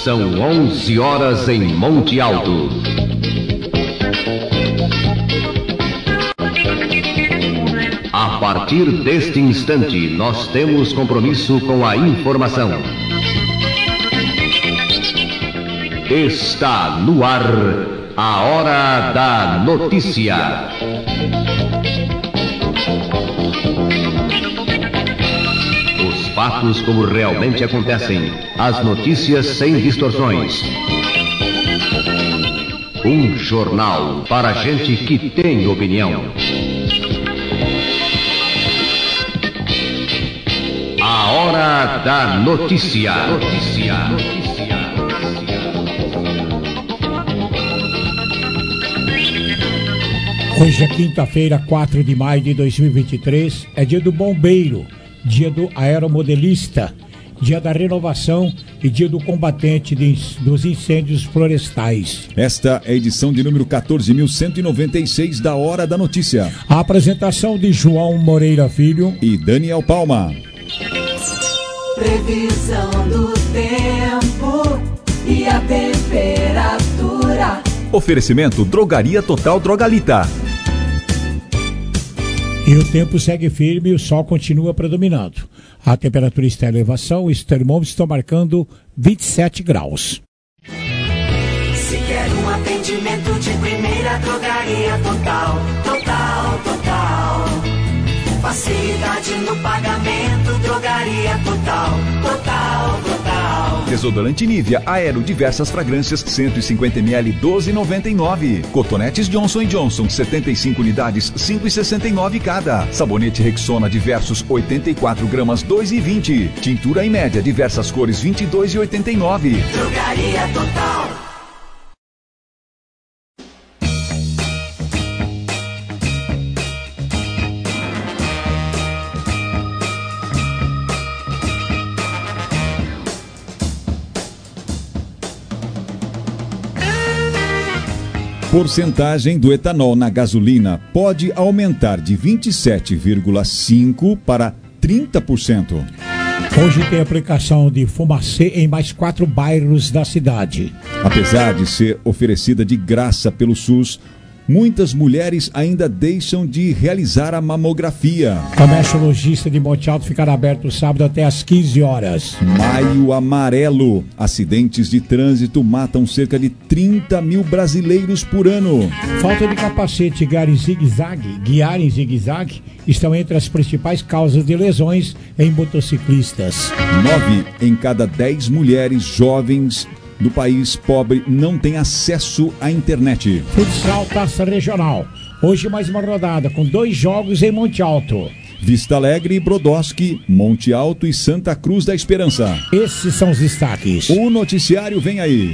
São 11 horas em Monte Alto. A partir deste instante, nós temos compromisso com a informação. Está no ar a Hora da Notícia. Os fatos como realmente acontecem, as notícias sem distorções. Um jornal para gente que tem opinião. A Hora da Notícia. Hoje é quinta-feira, 4 de maio de 2023, é dia do bombeiro, dia do aeromodelista, dia da renovação e dia do combatente dos incêndios florestais. Esta é a edição de número 14.196 da Hora da Notícia. A apresentação de João Moreira Filho e Daniel Palma. Previsão do tempo e a temperatura. Oferecimento Drogaria Total Drogalita. E o tempo segue firme e o sol continua predominando. A temperatura está em elevação e os termômetros estão marcando 27 graus. Se quer um atendimento de primeira, Drogaria Total. Facilidade no pagamento, Drogaria Total. Desodorante Nivea Aero, diversas fragrâncias, 150ml, 12,99. Cotonetes Johnson & Johnson, 75 unidades, 5,69 cada. Sabonete Rexona, diversos, 84 gramas, 2,20. Tintura em média, diversas cores, 22,89. Drogaria Total. Porcentagem do etanol na gasolina pode aumentar de 27,5% para 30%. Hoje tem aplicação de fumacê em mais 4 bairros da cidade. Apesar de ser oferecida de graça pelo SUS, muitas mulheres ainda deixam de realizar a mamografia. Comércio lojista de Monte Alto ficará aberto sábado até às 15 horas. Maio amarelo. Acidentes de trânsito matam cerca de 30 mil brasileiros por ano. Falta de capacete e guiar em zigue-zague estão entre as principais causas de lesões em motociclistas. 9 em cada 10 mulheres jovens do país pobre não tem acesso à internet. Futsal Taça Regional. Hoje mais uma rodada com 2 jogos em Monte Alto. Vista Alegre, Brodowski, Monte Alto e Santa Cruz da Esperança. Esses são os destaques. O noticiário vem aí.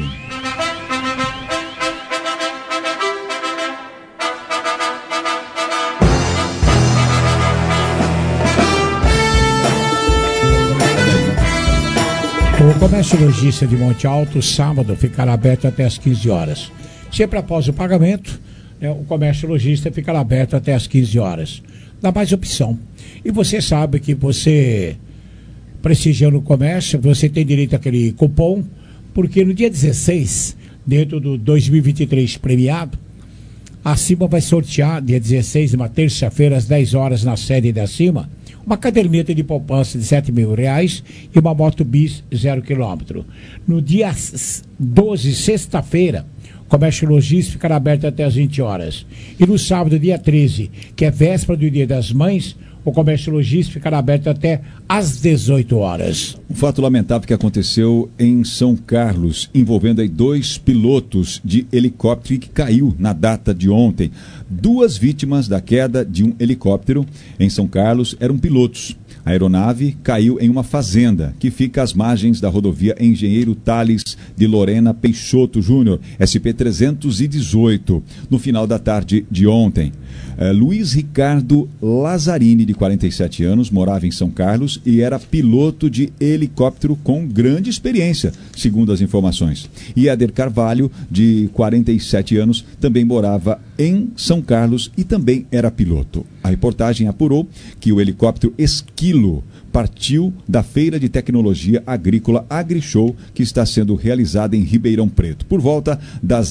O comércio lojista de Monte Alto, sábado, ficará aberto até às 15 horas. Sempre após o pagamento, o comércio lojista ficará aberto até às 15 horas. Dá mais opção. E você sabe que você, prestigiando o comércio, você tem direito àquele cupom, porque no dia 16, dentro do 2023 premiado, a Cima vai sortear, dia 16, uma terça-feira, às 10 horas, na sede da Cima, uma caderneta de poupança de R$7 mil e uma moto bis 0 km. No dia 12, sexta-feira, o comércio logístico ficará aberto até às 20 horas. E no sábado, dia 13, que é véspera do Dia das Mães, o comércio logístico ficará aberto até às 18 horas. Um fato lamentável que aconteceu em São Carlos, envolvendo aí 2 pilotos de helicóptero que caiu na data de ontem. 2 vítimas da queda de um helicóptero em São Carlos eram pilotos. A aeronave caiu em uma fazenda que fica às margens da rodovia Engenheiro Tales de Lorena Peixoto Júnior, SP-318, no final da tarde de ontem. Luiz Ricardo Lazzarini, de 47 anos, morava em São Carlos e era piloto de helicóptero com grande experiência, segundo as informações. E Éder Carvalho, de 47 anos, também morava em São Carlos e também era piloto. A reportagem apurou que o helicóptero Esquilo partiu da Feira de Tecnologia Agrícola AgriShow, que está sendo realizada em Ribeirão Preto. Por volta das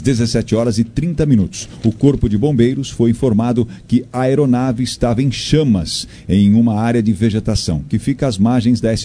17h30, o Corpo de Bombeiros foi informado que a aeronave estava em chamas em uma área de vegetação, que fica às margens da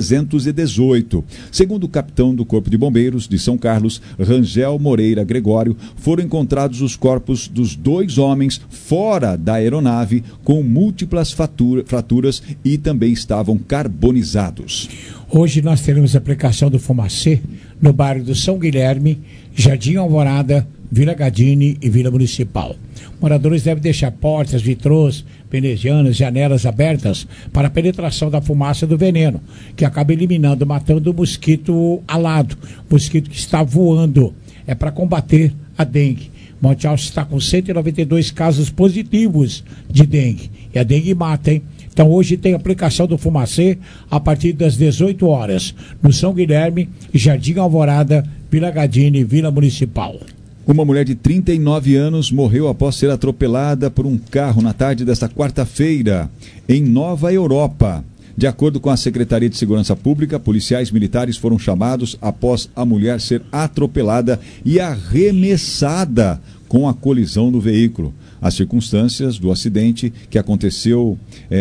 SP-318. Segundo o capitão do Corpo de Bombeiros de São Carlos, Rangel Moreira Gregório, foram encontrados os corpos dos 2 homens fora da aeronave com múltiplas fraturas e também estavam carbonizados. Hoje nós teremos a aplicação do Fumacê no bairro do São Guilherme, Jardim Alvorada, Vila Gadini e Vila Municipal. Moradores devem deixar portas, vitrôs, venezianas, janelas abertas para a penetração da fumaça do veneno, que acaba eliminando, matando o mosquito alado, mosquito que está voando. É para combater a dengue. Monte Alto está com 192 casos positivos de dengue. E a dengue mata, hein? Então hoje tem aplicação do Fumacê a partir das 18 horas, no São Guilherme, Jardim Alvorada, Vila Gadini e Vila Municipal. Uma mulher de 39 anos morreu após ser atropelada por um carro na tarde desta quarta-feira, em Nova Europa. De acordo com a Secretaria de Segurança Pública, policiais militares foram chamados após a mulher ser atropelada e arremessada com a colisão do veículo. As circunstâncias do acidente, que aconteceu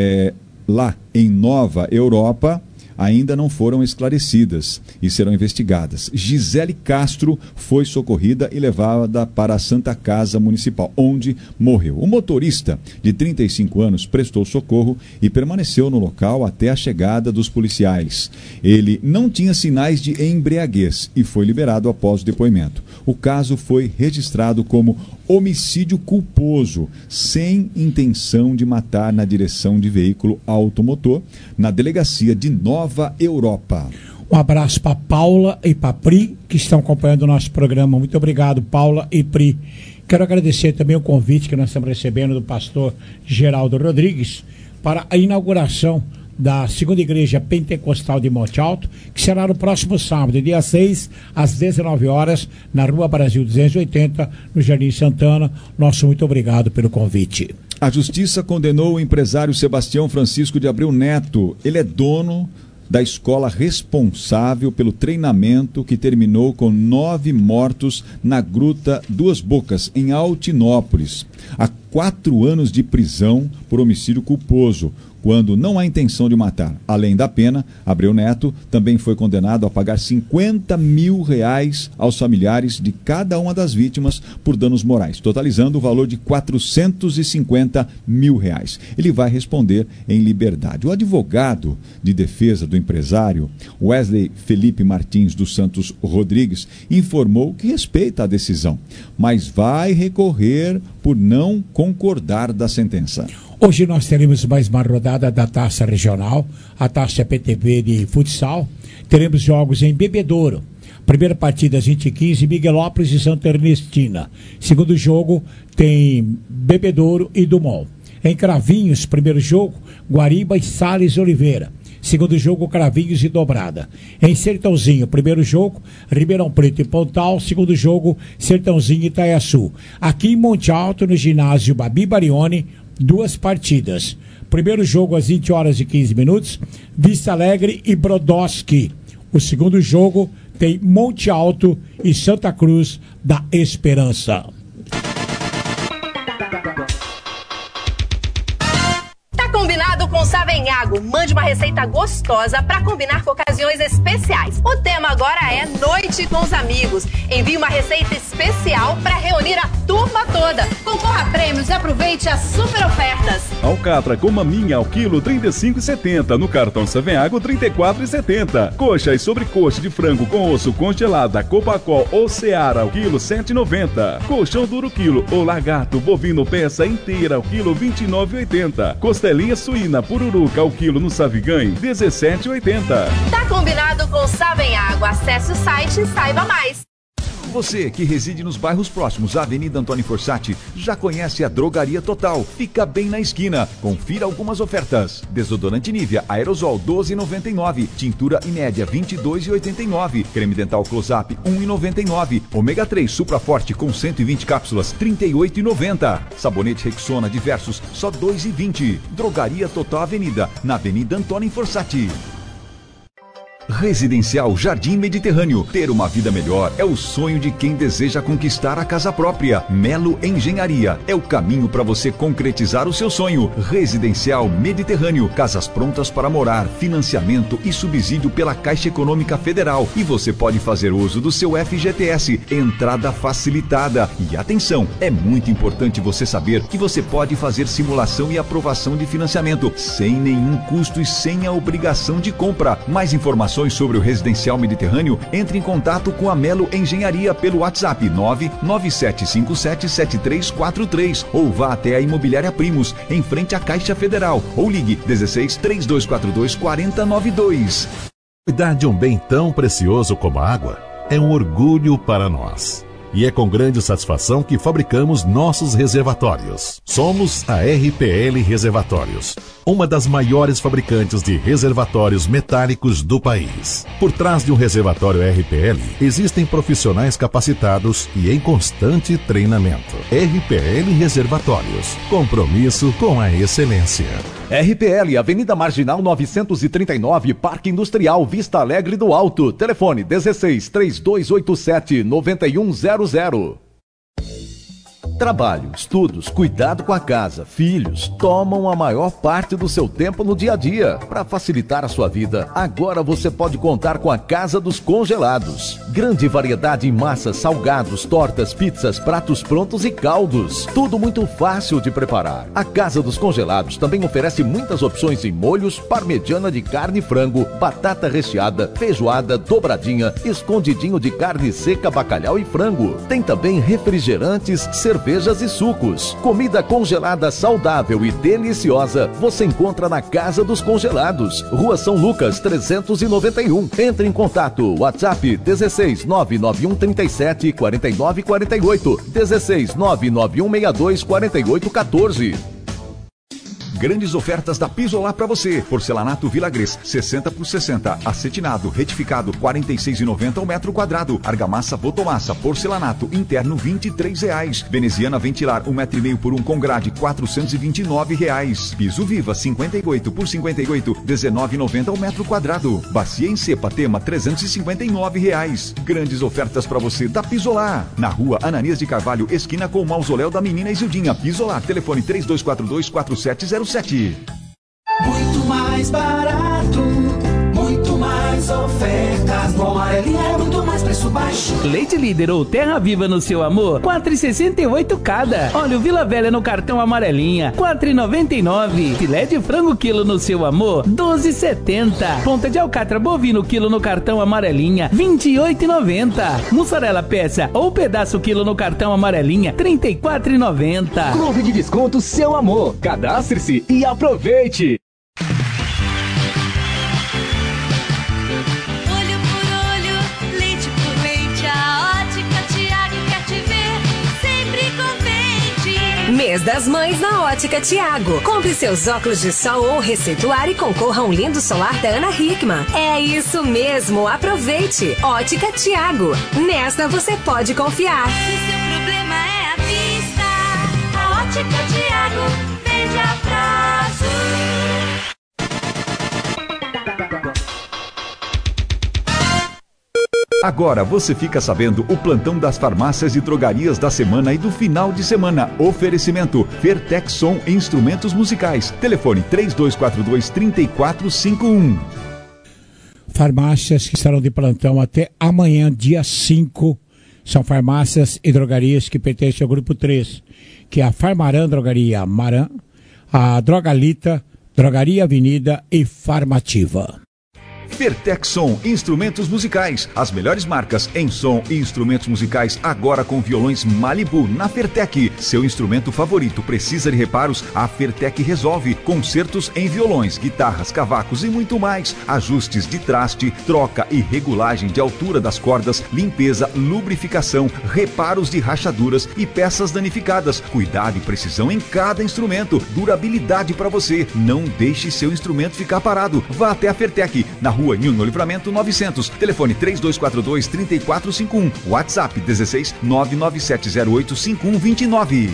lá em Nova Europa, ainda não foram esclarecidas e serão investigadas. Gisele Castro foi socorrida e levada para a Santa Casa Municipal, onde morreu. O motorista, de 35 anos, prestou socorro e permaneceu no local até a chegada dos policiais. Ele não tinha sinais de embriaguez e foi liberado após o depoimento. O caso foi registrado como homicídio culposo, sem intenção de matar, na direção de veículo automotor, na delegacia de Nova Europa. Um abraço para Paula e para Pri, que estão acompanhando o nosso programa. Muito obrigado, Paula e Pri. Quero agradecer também o convite que nós estamos recebendo do pastor Geraldo Rodrigues para a inauguração da segunda igreja pentecostal de Monte Alto, que será no próximo sábado, dia 6, às 19 horas, na Rua Brasil 280, no Jardim Santana. Nosso muito obrigado pelo convite. A Justiça condenou o empresário Sebastião Francisco de Abreu Neto. Ele é dono da escola responsável pelo treinamento que terminou com 9 mortos na Gruta Duas Bocas, em Altinópolis. Há 4 anos de prisão por homicídio culposo, quando não há intenção de matar. Além da pena, Abreu Neto também foi condenado a pagar R$50 mil aos familiares de cada uma das vítimas por danos morais, totalizando o valor de R$450 mil. Ele vai responder em liberdade. O advogado de defesa do empresário, Wesley Felipe Martins dos Santos Rodrigues, informou que respeita a decisão, mas vai recorrer por não concordar da sentença. Hoje nós teremos mais uma rodada da Taça Regional, a Taça PTV de futsal. Teremos jogos em Bebedouro. Primeira partida às 20h15, Miguelópolis e Santa Ernestina. Segundo jogo tem Bebedouro e Dumont. Em Cravinhos, primeiro jogo, Guariba e Salles Oliveira. Segundo jogo, Cravinhos e Dobrada. Em Sertãozinho, primeiro jogo, Ribeirão Preto e Pontal. Segundo jogo, Sertãozinho e Itaiaçu. Aqui em Monte Alto, no ginásio Babi Barione, 2 partidas. Primeiro jogo às 20h15, Vista Alegre e Brodowski. O segundo jogo tem Monte Alto e Santa Cruz da Esperança. Combinado com Savenhago. Mande uma receita gostosa para combinar com ocasiões especiais. O tema agora é Noite com os Amigos. Envie uma receita especial para reunir a turma toda. Concorra a prêmios e aproveite as super ofertas. Alcatra com maminha ao quilo R$ 35,70. No cartão Savenhago R$ 34,70. Coxa e sobrecoxa de frango com osso congelada Copacol ou Seara ao quilo R$ 7,90. Colchão duro quilo ou lagarto bovino peça inteira ao quilo R$ 29,80. Costelinha suína pururuca ao quilo no Saviganho, R$ 17,80. Tá combinado com Savenhago. Acesse o site e saiba mais. você que reside nos bairros próximos à Avenida Antônio Fossati, já conhece a Drogaria Total. Fica bem na esquina. Confira algumas ofertas. Desodorante Nivea Aerosol 12,99. Tintura Inédia 22,89. Creme dental Close-Up 1,99. Ômega 3 Supra Forte com 120 cápsulas 38,90. Sabonete Rexona Diversos só 2,20. Drogaria Total Avenida, na Avenida Antônio Fossati. Residencial Jardim Mediterrâneo. Ter uma vida melhor é o sonho de quem deseja conquistar a casa própria. Melo Engenharia é o caminho para você concretizar o seu sonho. Residencial Mediterrâneo. Casas prontas para morar, financiamento e subsídio pela Caixa Econômica Federal. E você pode fazer uso do seu FGTS. Entrada facilitada. E atenção, é muito importante você saber que você pode fazer simulação e aprovação de financiamento sem nenhum custo e sem a obrigação de compra. Mais informações sobre o Residencial Mediterrâneo, entre em contato com a Melo Engenharia pelo WhatsApp 997577343 ou vá até a Imobiliária Primos, em frente à Caixa Federal, ou ligue 16 3242 4092. Cuidar de um bem tão precioso como a água é um orgulho para nós. E é com grande satisfação que fabricamos nossos reservatórios. Somos a RPL Reservatórios, uma das maiores fabricantes de reservatórios metálicos do país. Por trás de um reservatório RPL, existem profissionais capacitados e em constante treinamento. RPL Reservatórios, compromisso com a excelência. RPL, Avenida Marginal 939, Parque Industrial, Vista Alegre do Alto. Telefone 16 3287 9100. Trabalho, estudos, cuidado com a casa, filhos, tomam a maior parte do seu tempo no dia a dia. Para facilitar a sua vida, agora você pode contar com a Casa dos Congelados. Grande variedade em massas, salgados, tortas, pizzas, pratos prontos e caldos. Tudo muito fácil de preparar. A Casa dos Congelados também oferece muitas opções em molhos, parmegiana de carne e frango, batata recheada, feijoada, dobradinha, escondidinho de carne seca, bacalhau e frango. Tem também refrigerantes, cervejas e sucos. Comida congelada saudável e deliciosa você encontra na Casa dos Congelados, Rua São Lucas 391. Entre em contato, WhatsApp 16 991 37 49 48, 16 991 62 48 14. Grandes ofertas da Pisolar para você. Porcelanato Vilagres, 60 por 60. Acetinado, retificado, R$ 46,90 ao metro quadrado. Argamassa Votomassa, porcelanato interno, R$ 23,00. Veneziana Ventilar, 1,5 m por 1 com grade, R$ 429,00. Piso Viva, 58 por 58, R$ 19,90 ao metro quadrado. Bacia em cepa Tema, R$ 359,00. Grandes ofertas para você da Pisolar. Na rua Ananias de Carvalho, esquina com o Mausoléu da Menina Isildinha. Pisolar, telefone 3242-4707. Muito mais barato, muito mais ofertas. No Amarelinha é muito mais preço baixo. Leite Líder ou Terra Viva no seu amor, 4,68 cada. Óleo Vila Velha no cartão Amarelinha, 4,99. Filé de frango quilo no seu amor, 12,70. Ponta de alcatra bovino quilo no cartão Amarelinha, 28,90. Mussarela peça ou pedaço quilo no cartão Amarelinha, 34,90. Clube de Desconto Seu Amor. Cadastre-se e aproveite. Mês das Mães na Ótica Thiago. Compre seus óculos de sol ou receituário e concorra a um lindo solar da Ana Hickman. É isso mesmo, aproveite. Ótica Thiago. Nesta você pode confiar. Se seu problema é a vista, a Ótica Thiago vende a prazo. Agora você fica sabendo o plantão das farmácias e drogarias da semana e do final de semana. Oferecimento Fertexson Instrumentos Musicais. Telefone 3242-3451. Farmácias que estarão de plantão até amanhã, dia 5. São farmácias e drogarias que pertencem ao grupo 3, que é a Farmaran Drogaria Maran, a Drogalita, Drogaria Avenida e Farmativa. Fertexson Instrumentos Musicais, as melhores marcas em som e instrumentos musicais agora com violões Malibu na Fertec. Seu instrumento favorito precisa de reparos? A Fertec resolve. Concertos em violões, guitarras, cavacos e muito mais. Ajustes de traste, troca e regulagem de altura das cordas, limpeza, lubrificação, reparos de rachaduras e peças danificadas. Cuidado e precisão em cada instrumento. Durabilidade para você. Não deixe seu instrumento ficar parado. Vá até a Fertec, na rua Nilno Livramento 900. Telefone 3242-3451. WhatsApp 16 997085129.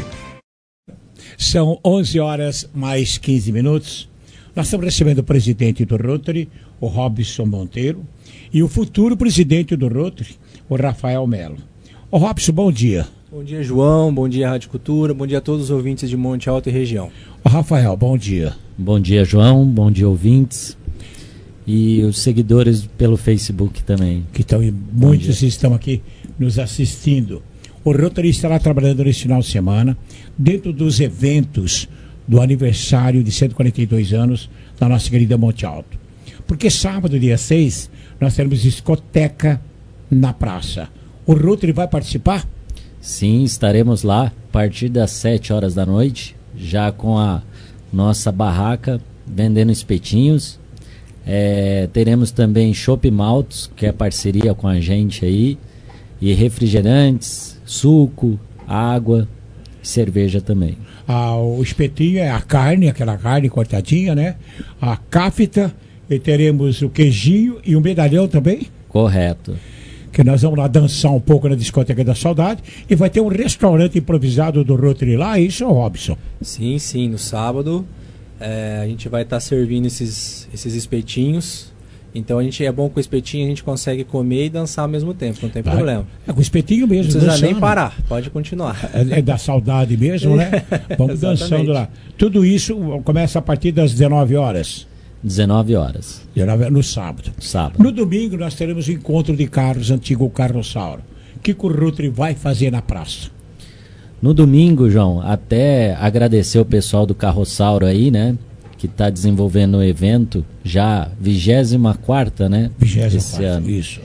São 11 horas mais 15 minutos. Nós estamos recebendo o presidente do Rotary, o Robson Monteiro, e o futuro presidente do Rotary, o Rafael Melo. Ô Robson, bom dia. Bom dia, João. Bom dia, Rádio Cultura. Bom dia a todos os ouvintes de Monte Alto e região. Ô Rafael, bom dia. Bom dia, João. Bom dia, ouvintes. E os seguidores pelo Facebook também. Que estão, muitos estão aqui nos assistindo. O Rotary estará trabalhando nesse final de semana, dentro dos eventos do aniversário de 142 anos da nossa querida Monte Alto. Porque sábado, dia 6, nós teremos discoteca na praça. O Rotary vai participar? Sim, estaremos lá a partir das 7 horas da noite, já com a nossa barraca vendendo espetinhos. Teremos também Chopp Maltos, que é parceria com a gente aí, e refrigerantes, suco, água e cerveja também. O espetinho é a carne, aquela carne cortadinha, né? A cáfita, e teremos o queijinho e o medalhão também? Correto. Que nós vamos lá dançar um pouco na Discoteca da Saudade, e vai ter um restaurante improvisado do Rotary lá, isso, Robson? Sim, sim, no sábado a gente vai estar servindo esses espetinhos. Então é bom com o espetinho a gente consegue comer e dançar ao mesmo tempo, não tem problema. É com o espetinho mesmo. Não precisa nem parar, pode continuar. É da saudade mesmo, né? Vamos dançando lá. Tudo isso começa a partir das 19 horas. 19 horas. No sábado. No domingo nós teremos o encontro de carros, antigo Carrossauro. O que o Rotary vai fazer na praça? No domingo, João, até agradecer o pessoal do Carrossauro aí, né? Que está desenvolvendo o evento, já 24ª, né? 24ª, esse ano. Isso.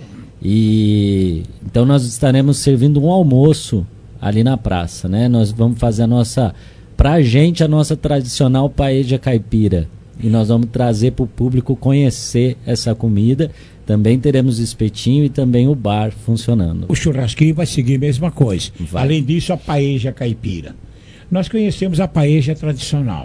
E então nós estaremos servindo um almoço ali na praça, né? Nós vamos fazer a nossa tradicional paella caipira. E nós vamos trazer para o público conhecer essa comida. Também teremos espetinho e também o bar funcionando. O churrasquinho vai seguir a mesma coisa. Vai. Além disso, a paella caipira. Nós conhecemos a paella tradicional.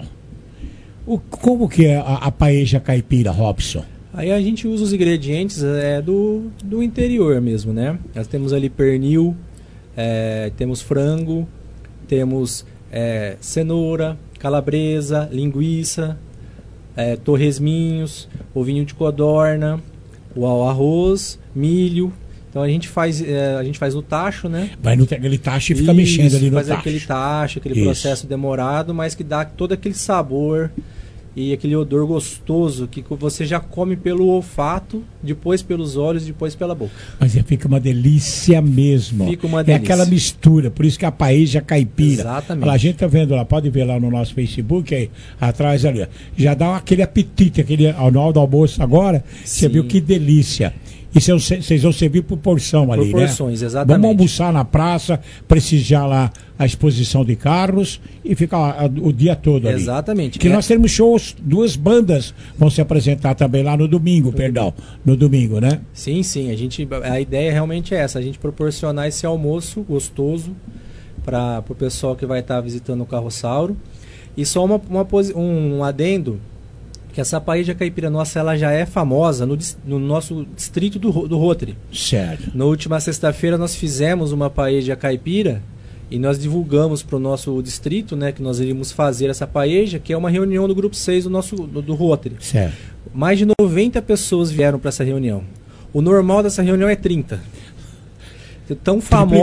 Como que é a paella caipira, Robson? Aí a gente usa os ingredientes do interior mesmo, né? Nós temos ali pernil, temos frango, temos cenoura, calabresa, linguiça, torresminhos, ovinho de codorna, o arroz, milho. Então a gente faz no tacho, né? Vai naquele tacho e fica mexendo ali no tacho. Faz aquele tacho, aquele processo demorado, mas que dá todo aquele sabor e aquele odor gostoso que você já come pelo olfato, depois pelos olhos, depois pela boca. Mas fica uma delícia mesmo. Fica uma delícia. É aquela mistura, por isso que a paella caipira. Exatamente. A gente tá vendo lá, pode ver lá no nosso Facebook, aí atrás ali, já dá aquele apetite, na hora do almoço agora, você viu que delícia. E vocês vão servir por porção ali, por porções, né? Exatamente. Vamos almoçar na praça, prestigiar lá a exposição de carros e ficar o dia todo ali. Exatamente. Que nós temos shows, 2 bandas vão se apresentar também lá no domingo, no domingo, né? Sim, a ideia realmente é essa, a gente proporcionar esse almoço gostoso para o pessoal que vai estar visitando o Carrossauro. E só um adendo, que essa paella caipira nossa, ela já é famosa no nosso distrito do Rotary. Certo. Na última sexta-feira nós fizemos uma paella caipira e nós divulgamos para o nosso distrito, né, que nós iríamos fazer essa paella, que é uma reunião do grupo 6 do Rotary. Certo. Mais de 90 pessoas vieram para essa reunião. O normal dessa reunião é 30. Tão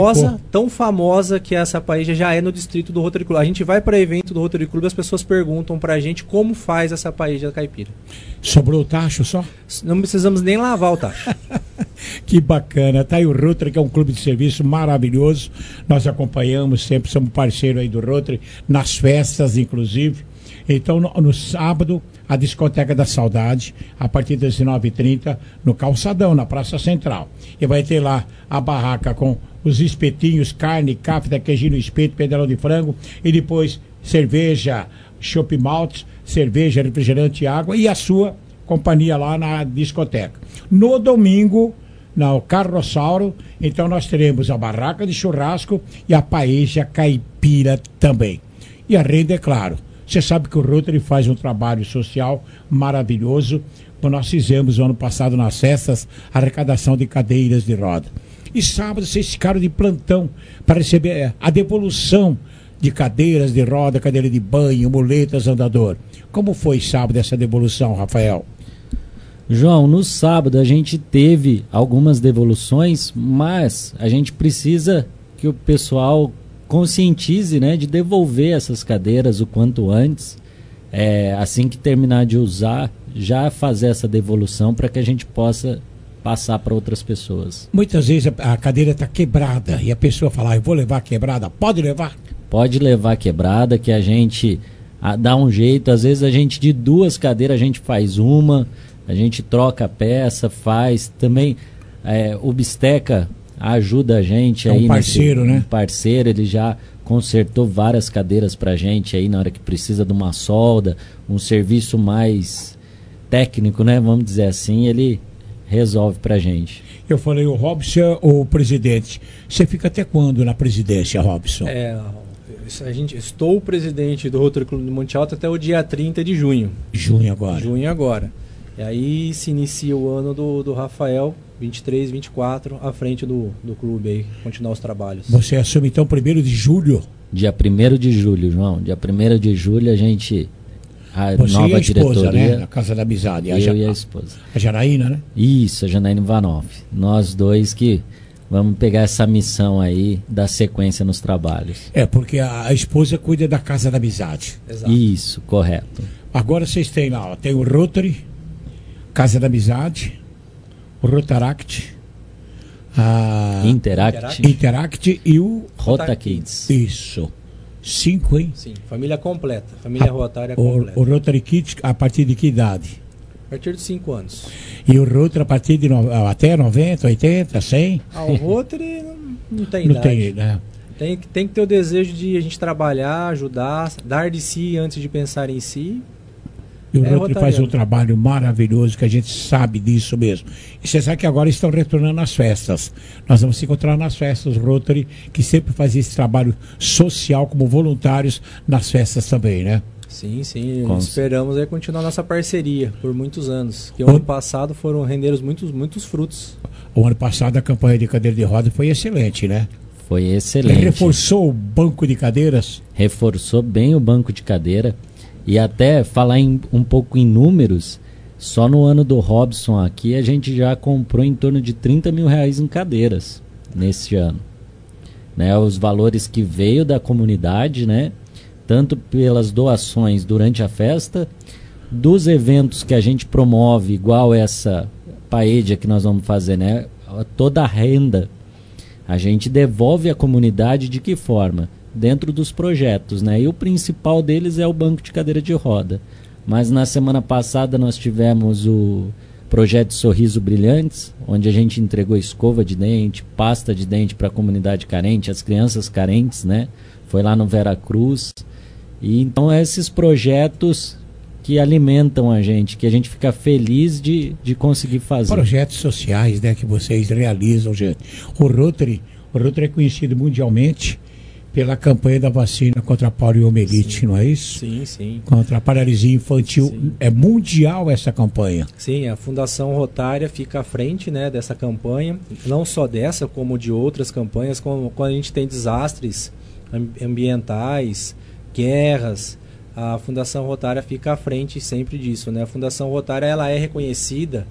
famosa que essa paella já é no distrito do Rotary Club. A gente vai para evento do Rotary Club e as pessoas perguntam pra gente como faz essa paella caipira. Sobrou o tacho só? Não precisamos nem lavar o tacho. Que bacana. Tá aí o Rotary, que é um clube de serviço maravilhoso. Nós acompanhamos sempre, somos parceiro aí do Rotary, nas festas inclusive. Então, no sábado, a Discoteca da Saudade, a partir das 19h30, no Calçadão, na Praça Central. E vai ter lá a barraca com os espetinhos, carne, café, queijinho, espeto, pedaço de frango, e depois cerveja, chopp malt, cerveja, refrigerante e água, e a sua companhia lá na discoteca. No domingo, no Carrossauro, então nós teremos a barraca de churrasco e a paella caipira também. E a renda, é claro. Você sabe que o Rotary faz um trabalho social maravilhoso. Nós fizemos no ano passado nas festas a arrecadação de cadeiras de roda. E sábado vocês ficaram de plantão para receber a devolução de cadeiras de roda, cadeira de banho, muletas, andador. Como foi sábado essa devolução, Rafael? João, no sábado a gente teve algumas devoluções, mas a gente precisa que o pessoal conscientize, né, de devolver essas cadeiras o quanto antes, assim que terminar de usar, já fazer essa devolução para que a gente possa passar para outras pessoas. Muitas vezes a cadeira está quebrada e a pessoa fala, eu vou levar quebrada, pode levar? Pode levar quebrada, que a gente dá um jeito, às vezes a gente de 2 cadeiras a gente faz uma, a gente troca a peça, faz, também o Bisteca ajuda a gente aí. Um parceiro, né? Um parceiro, ele já consertou várias cadeiras pra gente aí na hora que precisa de uma solda, um serviço mais técnico, né? Vamos dizer assim, ele resolve pra gente. Eu falei, o Robson, o presidente, você fica até quando na presidência, Robson? Estou presidente do Rotary Clube de Monte Alto até o dia 30 de junho. Junho agora. Junho agora. E aí se inicia o ano do Rafael, 23, 24, à frente do clube aí, continuar os trabalhos. Você assume então 1º de julho? Dia 1º de julho, João. Dia 1º de julho a gente... Você nova e a esposa, diretoria, né? Na Casa da Amizade. Eu e a esposa. A Janaína, né? Isso, a Janaína Vanoff. Nós dois que vamos pegar essa missão aí da sequência nos trabalhos. Porque a esposa cuida da Casa da Amizade. Exato. Isso, correto. Agora vocês têm lá, tem o Rotary, Casa da Amizade, o Rotaract, a Interact e o Rota Kids. Isso. 5, hein? Sim, família completa, família rotária completa. O Rotary Kids a partir de que idade? A partir de 5 anos. E o Rotary a partir de até 90, 80, 100? O Rotary não tem não idade. Tem, né? Tem que ter o desejo de a gente trabalhar, ajudar, dar de si antes de pensar em si. E o Rotary faz um trabalho maravilhoso, que a gente sabe disso mesmo. E você sabe que agora estão retornando às festas. Nós vamos se encontrar nas festas Rotary, que sempre faz esse trabalho social como voluntários nas festas também, né? Sim. Esperamos aí continuar nossa parceria por muitos anos. Que o ano passado renderam muitos frutos. O ano passado a campanha de cadeira de roda foi excelente, né? Foi excelente. Reforçou o banco de cadeiras? Reforçou bem o banco de cadeira. E até falar um pouco em números, só no ano do Robson aqui a gente já comprou em torno de R$30 mil em cadeiras nesse ano. Né, os valores que veio da comunidade, né, tanto pelas doações durante a festa, dos eventos que a gente promove, igual essa paella que nós vamos fazer, né, toda a renda a gente devolve à comunidade de que forma? Dentro dos projetos, né? E o principal deles é o banco de cadeira de roda. Mas na semana passada nós tivemos o projeto Sorriso Brilhantes, onde a gente entregou escova de dente, pasta de dente para a comunidade carente, as crianças carentes, né? Foi lá no Vera Cruz. E então esses projetos que alimentam a gente, que a gente fica feliz de conseguir fazer. Projetos sociais, né, que vocês realizam, gente. O Rotary é conhecido mundialmente pela campanha da vacina contra a poliomielite, não é isso? Sim. Contra a paralisia infantil. Sim. É mundial essa campanha. Sim, a Fundação Rotária fica à frente, né, dessa campanha, não só dessa, como de outras campanhas, como quando a gente tem desastres ambientais, guerras, a Fundação Rotária fica à frente sempre disso, né? A Fundação Rotária, ela é reconhecida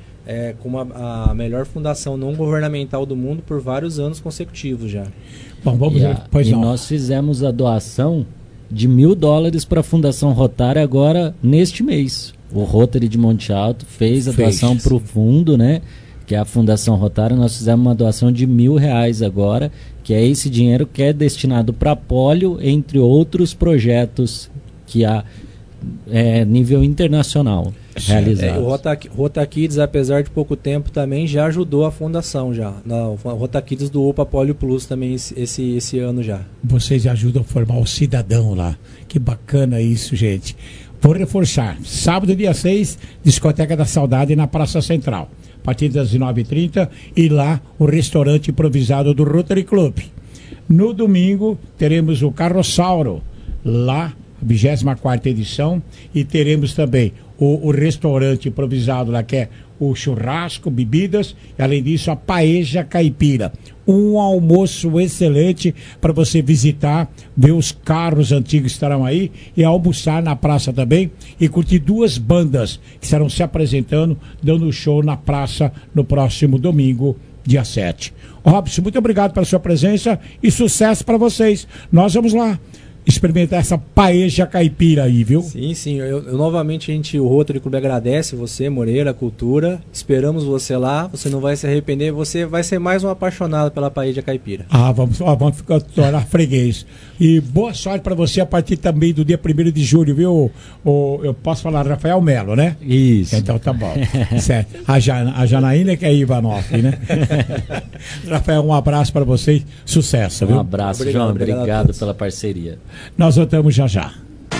como a melhor fundação não governamental do mundo por vários anos consecutivos já. Bom, vamos ver. Nós fizemos a doação de $1.000 para a Fundação Rotária agora neste mês. O Rotary de Monte Alto fez a doação para o fundo, né? Que é a Fundação Rotária. Nós fizemos uma doação de R$1.000 agora, que é esse dinheiro que é destinado para polio, entre outros projetos que a nível internacional realizado. O Rota Kids, apesar de pouco tempo, também já ajudou a fundação já. O Rota Kids do UPA Polio Plus também esse ano já. Vocês ajudam a formar o cidadão lá. Que bacana isso, gente. Vou reforçar. Sábado, dia 6, Discoteca da Saudade na Praça Central. A partir das 9h30 e lá o restaurante improvisado do Rotary Club. No domingo teremos o Carrossauro, lá, a 24ª edição, e teremos também o restaurante improvisado lá, que é o churrasco, bebidas, e além disso a paeja caipira. Um almoço excelente para você visitar, ver os carros antigos que estarão aí e almoçar na praça também e curtir 2 bandas que estarão se apresentando, dando show na praça no próximo domingo, dia 7. Robson, muito obrigado pela sua presença e sucesso para vocês. Nós vamos lá experimentar essa paeja caipira aí, viu? Sim, eu novamente o Rotary Clube agradece você, Moreira, Cultura, esperamos você lá, você não vai se arrepender, você vai ser mais um apaixonado pela paeja caipira. Vamos ficar tornar freguês. E boa sorte para você a partir também do dia 1º de julho, viu? Eu posso falar Rafael Melo, né? Isso. Então tá bom. Certo. A Janaína que é Ivanoff, né? Rafael, um abraço para vocês, sucesso, viu? Um abraço, João, obrigado pela parceria. Nós voltamos já.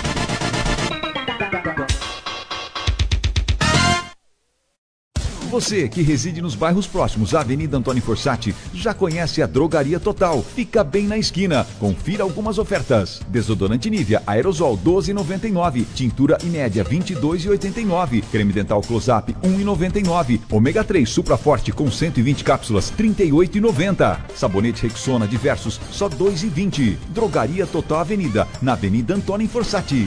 Você que reside nos bairros próximos à Avenida Antônio Fossati já conhece a Drogaria Total. Fica bem na esquina. Confira algumas ofertas. Desodorante Nivea Aerosol 12,99. Tintura Inédia 22,89. Creme dental Close-Up 1,99. Ômega 3 Supra Forte com 120 cápsulas 38,90. Sabonete Rexona diversos só 2,20. Drogaria Total Avenida, na Avenida Antônio Fossati.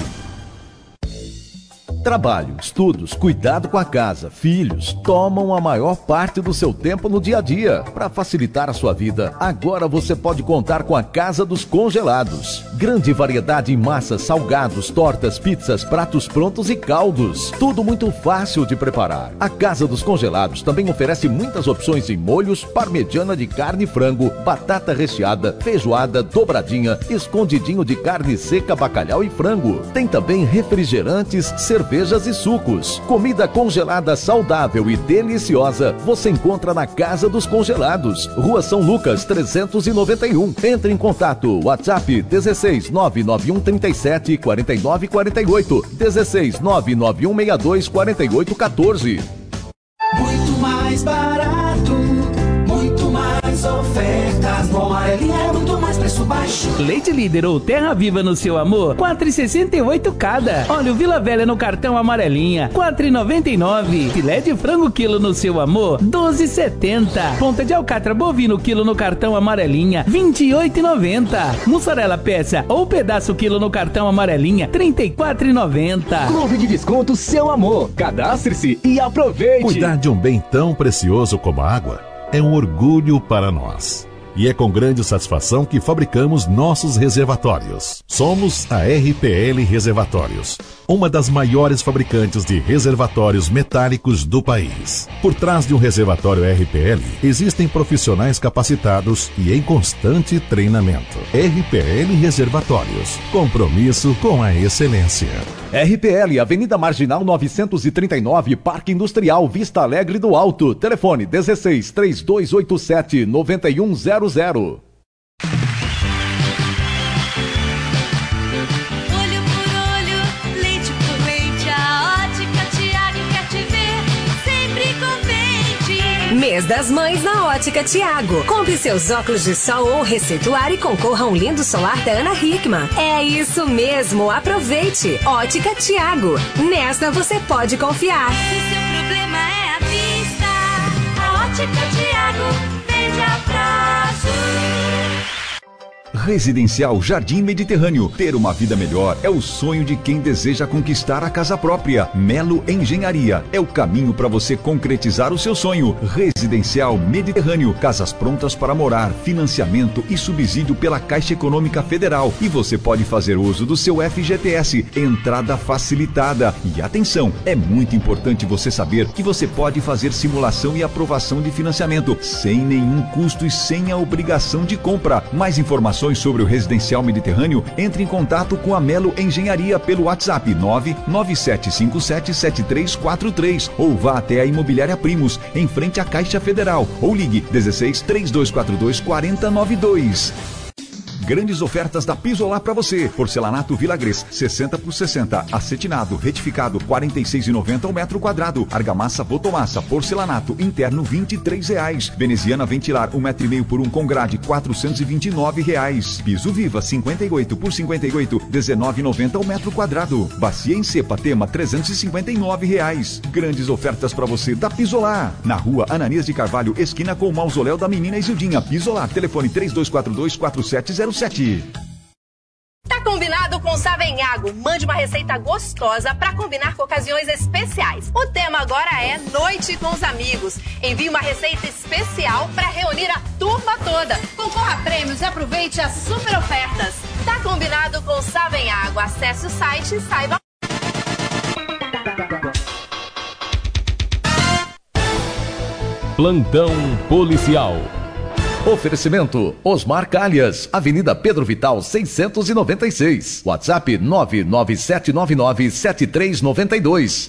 Trabalho, estudos, cuidado com a casa, filhos, tomam a maior parte do seu tempo no dia a dia. Para facilitar a sua vida, agora você pode contar com a Casa dos Congelados. Grande variedade em massas, salgados, tortas, pizzas, pratos prontos e caldos. Tudo muito fácil de preparar. A Casa dos Congelados também oferece muitas opções em molhos, parmegiana de carne e frango, batata recheada, feijoada, dobradinha, escondidinho de carne seca, bacalhau e frango. Tem também refrigerantes, cervejas e sucos. Comida congelada saudável e deliciosa você encontra na Casa dos Congelados, Rua São Lucas 391. Entre em contato, WhatsApp 16 991 37 49 48, 16 991 62 48 14. Muito mais barato, muito mais ofertas. No Amarelinha é muito mais preço baixo. Leite Líder ou Terra Viva no seu amor, 4,68 cada. Óleo Vila Velha no cartão Amarelinha, 4,99. Filé de frango quilo no seu amor, 12,70. Ponta de alcatra bovino quilo no cartão Amarelinha, 28,90. Mussarela peça ou pedaço quilo no cartão Amarelinha, 34,90. Clube de Desconto Seu Amor. Cadastre-se e aproveite. Cuidar de um bem tão precioso como a água é um orgulho para nós. E é com grande satisfação que fabricamos nossos reservatórios. Somos a RPL Reservatórios, uma das maiores fabricantes de reservatórios metálicos do país. Por trás de um reservatório RPL, existem profissionais capacitados e em constante treinamento. RPL Reservatórios, compromisso com a excelência. RPL, Avenida Marginal 939, Parque Industrial Vista Alegre do Alto. Telefone 16 3287 9100. Olho por olho, leite por leite, a Ótica Tiago quer te ver sempre contente. Mês das Mães na Ótica Tiago. Compre seus óculos de sol ou receituário e concorra a um lindo solar da Ana Hickman. É isso mesmo, aproveite. Ótica Tiago. Nesta você pode confiar. Se seu problema é a vista, a Ótica Tiago vende a prazo. Residencial Jardim Mediterrâneo. Ter uma vida melhor é o sonho de quem deseja conquistar a casa própria. Melo Engenharia é o caminho para você concretizar o seu sonho. Residencial Mediterrâneo. Casas prontas para morar, financiamento e subsídio pela Caixa Econômica Federal. E você pode fazer uso do seu FGTS. Entrada facilitada. E atenção, é muito importante você saber que você pode fazer simulação e aprovação de financiamento sem nenhum custo e sem a obrigação de compra. Mais informações informações sobre o residencial Mediterrâneo, entre em contato com a Melo Engenharia pelo WhatsApp 997577343 ou vá até a Imobiliária Primos, em frente à Caixa Federal, ou ligue 16 3242 4092. Grandes ofertas da Pisolar para você. Porcelanato Vilagres, 60 por 60. Acetinado, retificado, R$ 46,90 ao metro quadrado. Argamassa Votomassa, porcelanato interno, R$ 23,00. Veneziana Ventilar, 1,5 metro por 1 com grade, R$ 429,00. Piso Viva, 58 por 58, R$ 19,90 ao metro quadrado. Bacia em cepa Tema, R$ 359,00. Grandes ofertas para você da Pisolar. Na rua Ananias de Carvalho, esquina com o mausoléu da menina Isildinha. Pisolar, telefone 3242-4707. Tá combinado com Savenhago? Mande uma receita gostosa para combinar com ocasiões especiais. O tema agora é Noite com os Amigos. Envie uma receita especial para reunir a turma toda. Concorra a prêmios e aproveite as super ofertas. Tá combinado com Savenhago? Acesse o site e saiba. Plantão policial. Oferecimento Osmar Calhas, Avenida Pedro Vital 696, WhatsApp 997997392.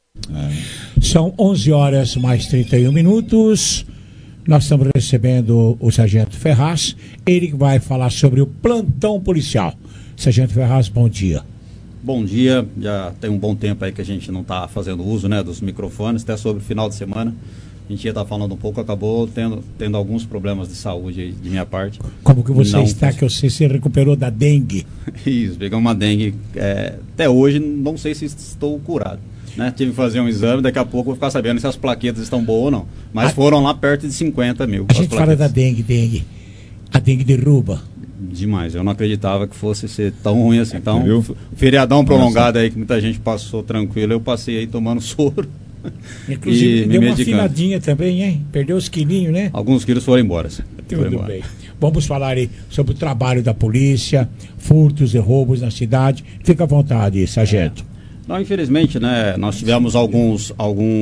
São 11 horas mais 31 minutos. Nós estamos recebendo o Sargento Ferraz, ele que vai falar sobre o plantão policial. Sargento Ferraz, bom dia. Bom dia, já tem um bom tempo aí que a gente não está fazendo uso, né, dos microfones, até sobre o final de semana. A gente ia estar falando um pouco, acabou tendo alguns problemas de saúde de minha parte. Como que você está, que você se recuperou da dengue? Isso, peguei uma dengue. Até hoje não sei se estou curado. Né? Tive que fazer um exame, daqui a pouco vou ficar sabendo se as plaquetas estão boas ou não. Mas foram lá perto de 50 mil. A gente fala da dengue. A dengue derruba. Demais, eu não acreditava que fosse ser tão ruim assim. Então, feriadão prolongado aí que muita gente passou tranquilo, eu passei aí tomando soro. Inclusive, deu uma afinadinha também, hein? Perdeu os quilinhos, né? Alguns quilos foram embora. Tudo bem. Vamos falar aí sobre o trabalho da polícia, furtos e roubos na cidade. Fica à vontade, sargento. Não, infelizmente, né, nós tivemos alguns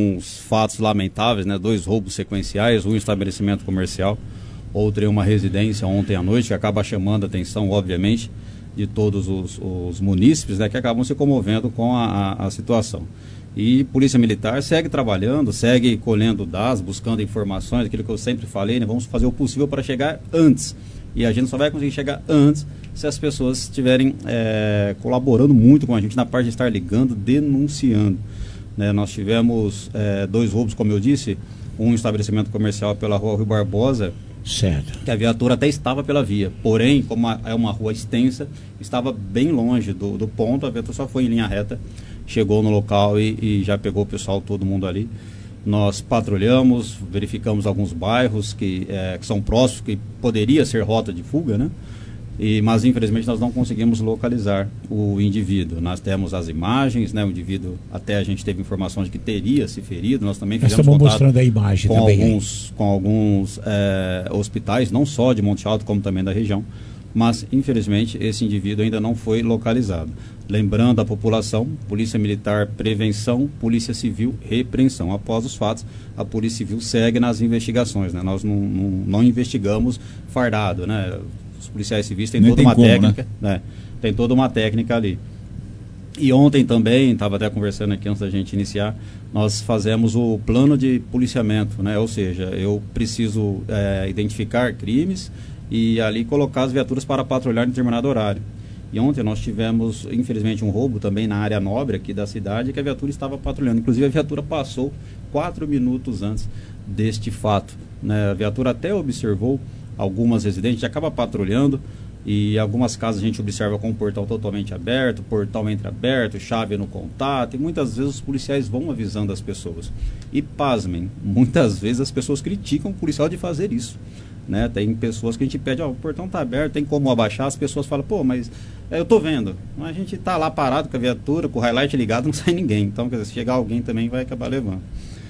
fatos lamentáveis, né? 2 roubos sequenciais, um estabelecimento comercial, outro em uma residência ontem à noite, que acaba chamando a atenção, obviamente, de todos os munícipes, né? Que acabam se comovendo com a situação. E Polícia Militar segue trabalhando, segue colhendo dados, buscando informações, aquilo que eu sempre falei, né? Vamos fazer o possível para chegar antes. E a gente só vai conseguir chegar antes se as pessoas estiverem colaborando muito com a gente na parte de estar ligando, denunciando. Né? Nós tivemos 2 roubos, como eu disse, um estabelecimento comercial pela rua Rui Barbosa, certo, que a viatura até estava pela via, porém, como é uma rua extensa, estava bem longe do ponto, a viatura só foi em linha reta, chegou no local e já pegou o pessoal, todo mundo ali. Nós patrulhamos, verificamos alguns bairros que são próximos, que poderia ser rota de fuga, né? Mas infelizmente nós não conseguimos localizar o indivíduo. Nós temos as imagens, né? O indivíduo, até a gente teve informações de que teria se ferido. Nós também fizemos contato mostrando a imagem com também, com alguns hospitais, não só de Monte Alto, como também da região. Mas, infelizmente, esse indivíduo ainda não foi localizado. Lembrando a população, Polícia Militar, prevenção, Polícia Civil, repreensão. Após os fatos, a Polícia Civil segue nas investigações, né? Nós não investigamos fardado, né? Os policiais civis têm toda uma técnica, né? Tem toda uma técnica ali. E ontem também, estava até conversando aqui antes da gente iniciar, nós fazemos o plano de policiamento, né? Ou seja, eu preciso identificar crimes e ali colocar as viaturas para patrulhar em determinado horário. E ontem nós tivemos, infelizmente, um roubo também na área nobre aqui da cidade, que a viatura estava patrulhando. Inclusive, a viatura passou 4 minutos antes deste fato, né? A viatura até observou algumas residências, a gente acaba patrulhando e algumas casas a gente observa com o portão totalmente aberto, portão entreaberto, chave no contato, e muitas vezes os policiais vão avisando as pessoas. E pasmem, muitas vezes as pessoas criticam o policial de fazer isso. Né? Tem pessoas que a gente pede, o portão está aberto, tem como abaixar, as pessoas falam, mas eu estou vendo, a gente está lá parado com a viatura, com o highlight ligado, não sai ninguém, então quer dizer, se chegar alguém também vai acabar levando.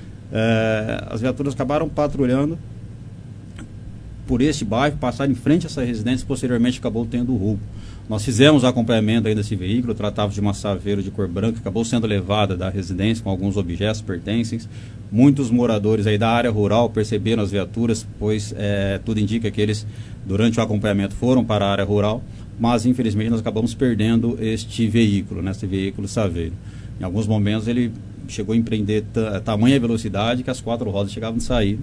As viaturas acabaram patrulhando por este bairro, passaram em frente a essa residência, posteriormente acabou tendo o roubo. Nós fizemos o acompanhamento aí desse veículo, tratava de uma Saveiro de cor branca, acabou sendo levada da residência com alguns objetos pertencentes. Muitos moradores aí da área rural perceberam as viaturas, pois tudo indica que eles, durante o acompanhamento, foram para a área rural, mas infelizmente nós acabamos perdendo este veículo, né, esse veículo Saveiro. Em alguns momentos ele chegou a empreender tamanha velocidade que as 4 rodas chegavam a sair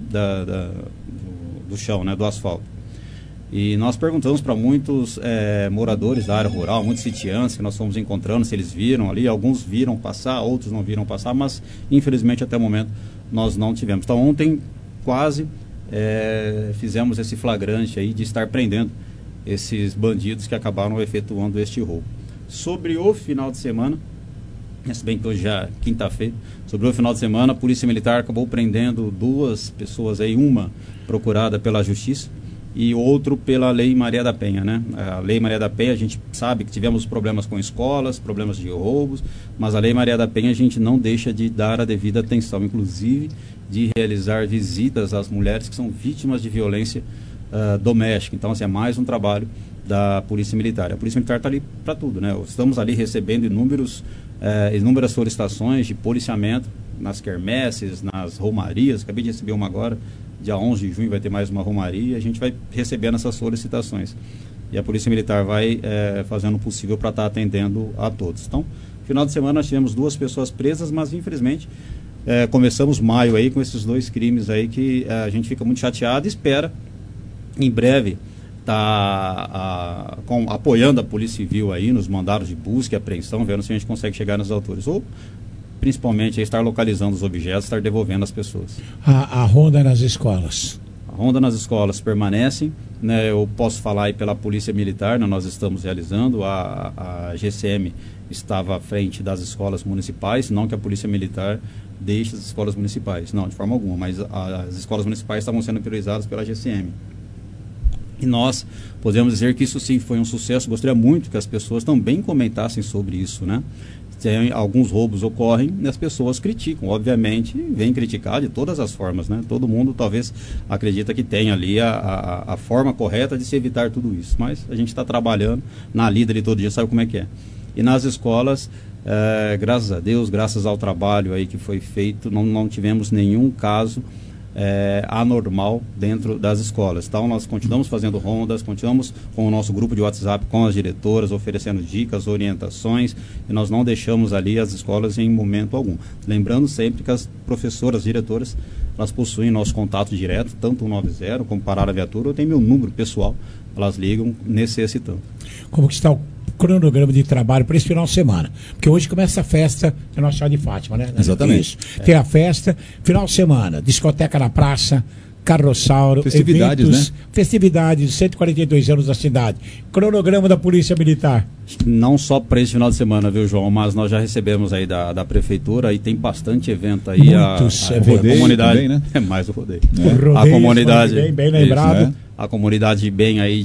do chão, né, do asfalto. E nós perguntamos para muitos moradores da área rural, muitos sitiantes que nós fomos encontrando, se eles viram ali. Alguns viram passar, outros não viram passar, mas infelizmente até o momento nós não tivemos. Então ontem quase fizemos esse flagrante aí de estar prendendo esses bandidos que acabaram efetuando este roubo. Sobre o final de semana, se bem que hoje já é quinta-feira, sobre o final de semana, a Polícia Militar acabou prendendo 2 pessoas aí, uma procurada pela Justiça e outro pela Lei Maria da Penha, né? A Lei Maria da Penha, a gente sabe que tivemos problemas com escolas, problemas de roubos, mas a Lei Maria da Penha a gente não deixa de dar a devida atenção, inclusive de realizar visitas às mulheres que são vítimas de violência doméstica. Então, assim, é mais um trabalho da Polícia Militar. A Polícia Militar está ali para tudo, né? Estamos ali recebendo inúmeras solicitações de policiamento nas quermesses, nas romarias. Acabei de receber uma agora, dia 11 de junho vai ter mais uma romaria, a gente vai recebendo essas solicitações. E a Polícia Militar vai fazendo o possível para estar atendendo a todos. Então, no final de semana nós tivemos 2 pessoas presas, mas infelizmente começamos maio aí com esses 2 crimes aí que a gente fica muito chateado e espera em breve apoiando a Polícia Civil aí nos mandados de busca e apreensão, vendo se a gente consegue chegar nos autores. Ou principalmente estar localizando os objetos, estar devolvendo as pessoas. A ronda nas escolas. A ronda nas escolas permanece, né? Eu posso falar aí pela Polícia Militar, né? Nós estamos realizando, a GCM estava à frente das escolas municipais, não que a Polícia Militar deixe as escolas municipais, não, de forma alguma, mas as escolas municipais estavam sendo priorizadas pela GCM. E nós podemos dizer que isso sim foi um sucesso. Gostaria muito que as pessoas também comentassem sobre isso, né? Alguns roubos ocorrem e as pessoas criticam, obviamente, vêm criticar de todas as formas, né? Todo mundo talvez acredita que tem ali a forma correta de se evitar tudo isso, mas a gente está trabalhando na lida de todo dia, sabe como é que é. E nas escolas, graças a Deus, graças ao trabalho aí que foi feito, não tivemos nenhum caso anormal dentro das escolas. Então nós continuamos fazendo rondas, continuamos com o nosso grupo de WhatsApp com as diretoras, oferecendo dicas, orientações, e nós não deixamos ali as escolas em momento algum. Lembrando sempre que as professoras, diretoras, elas possuem nosso contato direto, tanto o 90 como parar a viatura, ou tem meu número pessoal, elas ligam necessitando. Como que está o cronograma de trabalho para esse final de semana? Porque hoje começa a festa da Nossa Senhora de Fátima, né? Exatamente. Tem a festa, final de semana, discoteca na praça, carrossauro, festividades, eventos, né? Festividades, 142 anos da cidade. Cronograma da Polícia Militar. Não só para esse final de semana, viu, João? Mas nós já recebemos aí da Prefeitura e tem bastante evento aí. Muitos eventos. A comunidade, também, né? É mais o rodeio. Rodeio, A comunidade, bem lembrado. Isso, né? A comunidade bem aí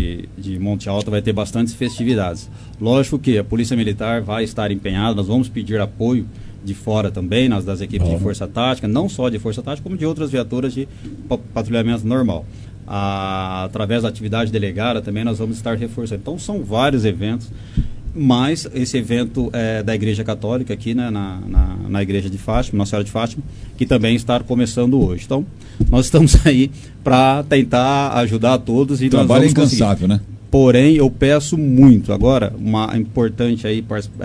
de Monte Alto vai ter bastantes festividades. Lógico que a Polícia Militar vai estar empenhada, nós vamos pedir apoio de fora também, das equipes de Força Tática, não só de Força Tática, como de outras viaturas de patrulhamento normal. Através da atividade delegada também nós vamos estar reforçando. Então são vários eventos, mas esse evento da Igreja Católica aqui, né, na Igreja de Fátima, Nossa Senhora de Fátima, que também está começando hoje. Então nós estamos aí para tentar ajudar a todos. E o trabalho é incansável, né? Porém, eu peço muito, agora, uma importante aí,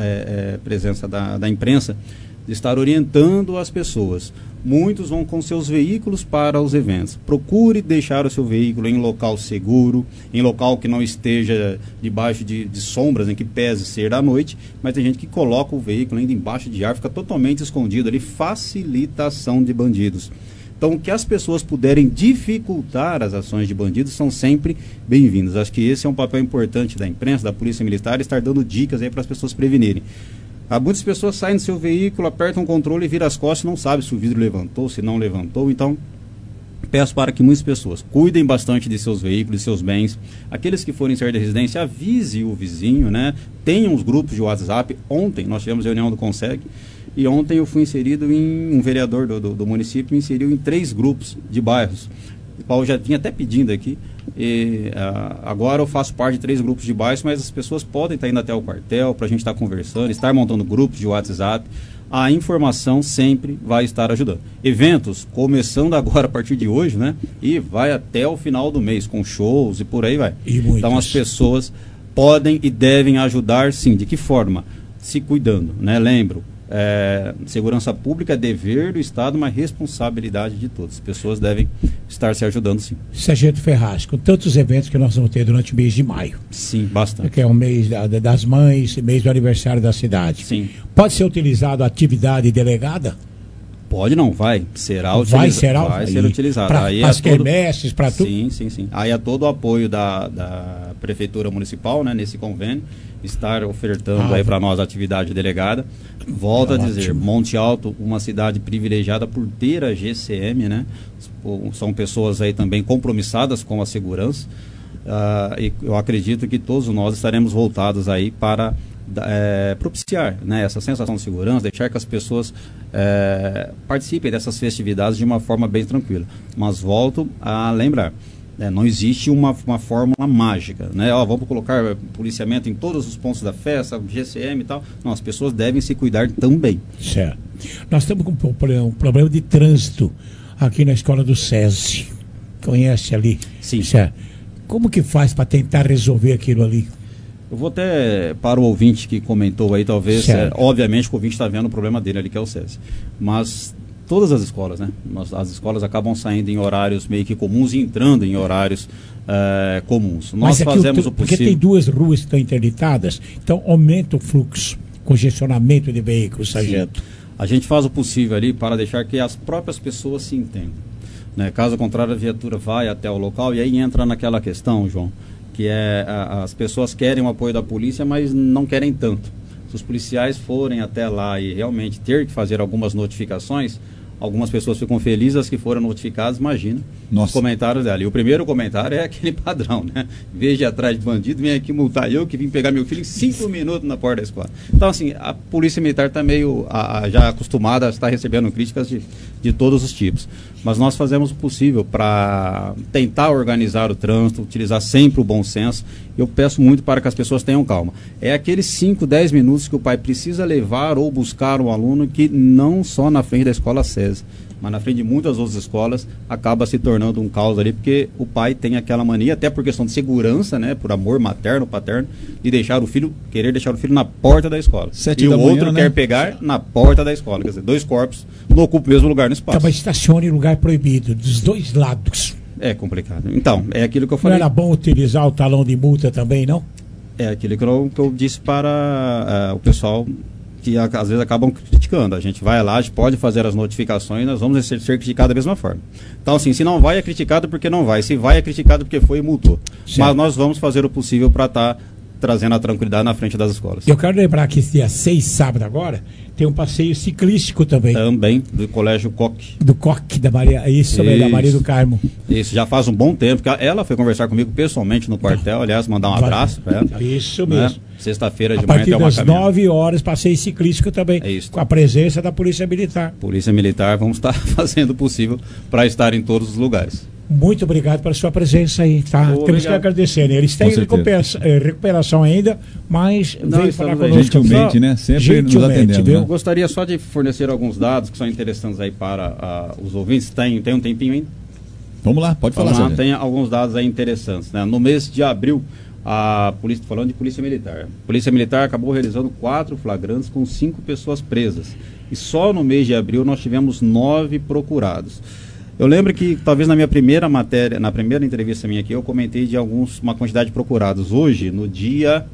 presença da imprensa, de estar orientando as pessoas. Muitos vão com seus veículos para os eventos. Procure deixar o seu veículo em local seguro, em local que não esteja debaixo de sombras, em que pese ser à noite, mas tem gente que coloca o veículo ainda embaixo de árvore, fica totalmente escondido ali, facilitação de bandidos. Então, que as pessoas puderem dificultar as ações de bandidos são sempre bem-vindas. Acho que esse é um papel importante da imprensa, da Polícia Militar, estar dando dicas aí para as pessoas prevenirem. Muitas pessoas saem do seu veículo, apertam o controle e viram as costas e não sabem se o vidro levantou, se não levantou. Então, peço para que muitas pessoas cuidem bastante de seus veículos, de seus bens. Aqueles que forem sair da residência, avise o vizinho, né? Tenham os grupos de WhatsApp. Ontem nós tivemos reunião do Conseg. E ontem eu fui inserido um vereador do município me inseriu em 3 grupos de bairros. qual eu já vinha até pedindo aqui. Agora eu faço parte de 3 grupos de baixo, mas as pessoas podem estar indo até o quartel para a gente estar conversando, estar montando grupos de WhatsApp. A informação sempre vai estar ajudando. Eventos começando agora a partir de hoje, né? E vai até o final do mês, com shows e por aí vai. Então as pessoas podem e devem ajudar, sim. De que forma? Se cuidando, né? Lembro, segurança pública é dever do Estado, mas responsabilidade de todos. As pessoas devem estar se ajudando, sim. Sargento Ferraz, com tantos eventos que nós vamos ter durante o mês de maio. Sim, bastante. Que é o mês das mães, mês do aniversário da cidade. Sim. Pode ser utilizado a atividade delegada? Pode não, vai. Será utilizado. Vai ser utilizado. Para as quermesses, para tudo? Sim. Aí é todo o apoio da Prefeitura Municipal, né, nesse convênio, estar ofertando aí para nós a atividade delegada. Volto a dizer, Monte Alto, uma cidade privilegiada por ter a GCM, né? São pessoas aí também compromissadas com a segurança. E eu acredito que todos nós estaremos voltados aí para propiciar, né, essa sensação de segurança, deixar que as pessoas participem dessas festividades de uma forma bem tranquila. Mas volto a lembrar, não existe uma fórmula mágica, né? Vamos colocar policiamento em todos os pontos da festa, GCM e tal. Não, as pessoas devem se cuidar também. Certo. Nós estamos com um problema de trânsito aqui na escola do SESI. Conhece ali? Sim. Certo. Como que faz para tentar resolver aquilo ali? Eu vou até, para o ouvinte que comentou aí, talvez, obviamente que o ouvinte está vendo o problema dele ali, que é o SESI. Mas todas as escolas, né? As escolas acabam saindo em horários meio que comuns e entrando em horários comuns. Nós fazemos o possível. Porque tem 2 ruas que estão interditadas, então aumenta o fluxo, congestionamento de veículos, sargento. Sim. A gente faz o possível ali para deixar que as próprias pessoas se entendam, né? Caso contrário, a viatura vai até o local e aí entra naquela questão, João, que as pessoas querem o apoio da polícia, mas não querem tanto. Se os policiais forem até lá e realmente ter que fazer algumas notificações, algumas pessoas ficam felizes, as que foram notificadas, imagina. Os comentários dela. E o primeiro comentário é aquele padrão, né? Em vez de ir atrás de bandido, vem aqui multar eu que vim pegar meu filho em 5 minutos na porta da escola. Então, assim, a Polícia Militar está meio já acostumada a estar recebendo críticas de todos os tipos. Mas nós fazemos o possível para tentar organizar o trânsito, utilizar sempre o bom senso. Eu peço muito para que as pessoas tenham calma. É aqueles 5, 10 minutos que o pai precisa levar ou buscar um aluno que não só na frente da escola SESI, mas na frente de muitas outras escolas, acaba se tornando um caos ali, porque o pai tem aquela mania, até por questão de segurança, né, por amor materno, paterno, de querer deixar o filho na porta da escola. E o outro quer pegar na porta da escola. Quer dizer, 2 corpos não ocupam o mesmo lugar no espaço. Então, mas estacione em lugar proibido, dos 2 lados. É complicado. Então, é aquilo que eu falei. Não era bom utilizar o talão de multa também, não? É aquilo que eu disse para o pessoal que às vezes acabam criticando. A gente vai lá, a gente pode fazer as notificações, nós vamos ser criticados da mesma forma. Então, assim, se não vai, é criticado porque não vai. Se vai, é criticado porque foi e multou. Certo. Mas nós vamos fazer o possível para estar trazendo a tranquilidade na frente das escolas. Eu quero lembrar que esse dia 6, sábado agora, tem um passeio ciclístico também. Também, do Colégio Coque. Do Coque, da Maria, isso. Da Maria do Carmo. Isso, já faz um bom tempo, que ela foi conversar comigo pessoalmente no quartel, aliás, mandar um abraço para ela. Isso mesmo. Sexta-feira de manhã tem uma caminhada. A partir das 9 horas, passeio ciclístico também. É isso. Com a presença da Polícia Militar. Polícia Militar, vamos estar fazendo o possível para estar em todos os lugares. Muito obrigado pela sua presença aí, tá? Temos que agradecer, né? Eles têm recuperação ainda, mas veio falar conosco. Gentilmente, né? Sempre nos atendendo. Eu gostaria só de fornecer alguns dados que são interessantes aí para os ouvintes. Tem um tempinho ainda? Vamos lá, pode falar. Vamos lá, tem alguns dados aí interessantes, né? No mês de abril, falando de Polícia Militar. A Polícia Militar acabou realizando 4 flagrantes com 5 pessoas presas. E só no mês de abril nós tivemos 9 procurados. Eu lembro que talvez na minha primeira matéria, na primeira entrevista minha aqui, eu comentei de uma quantidade de procurados. Hoje, no dia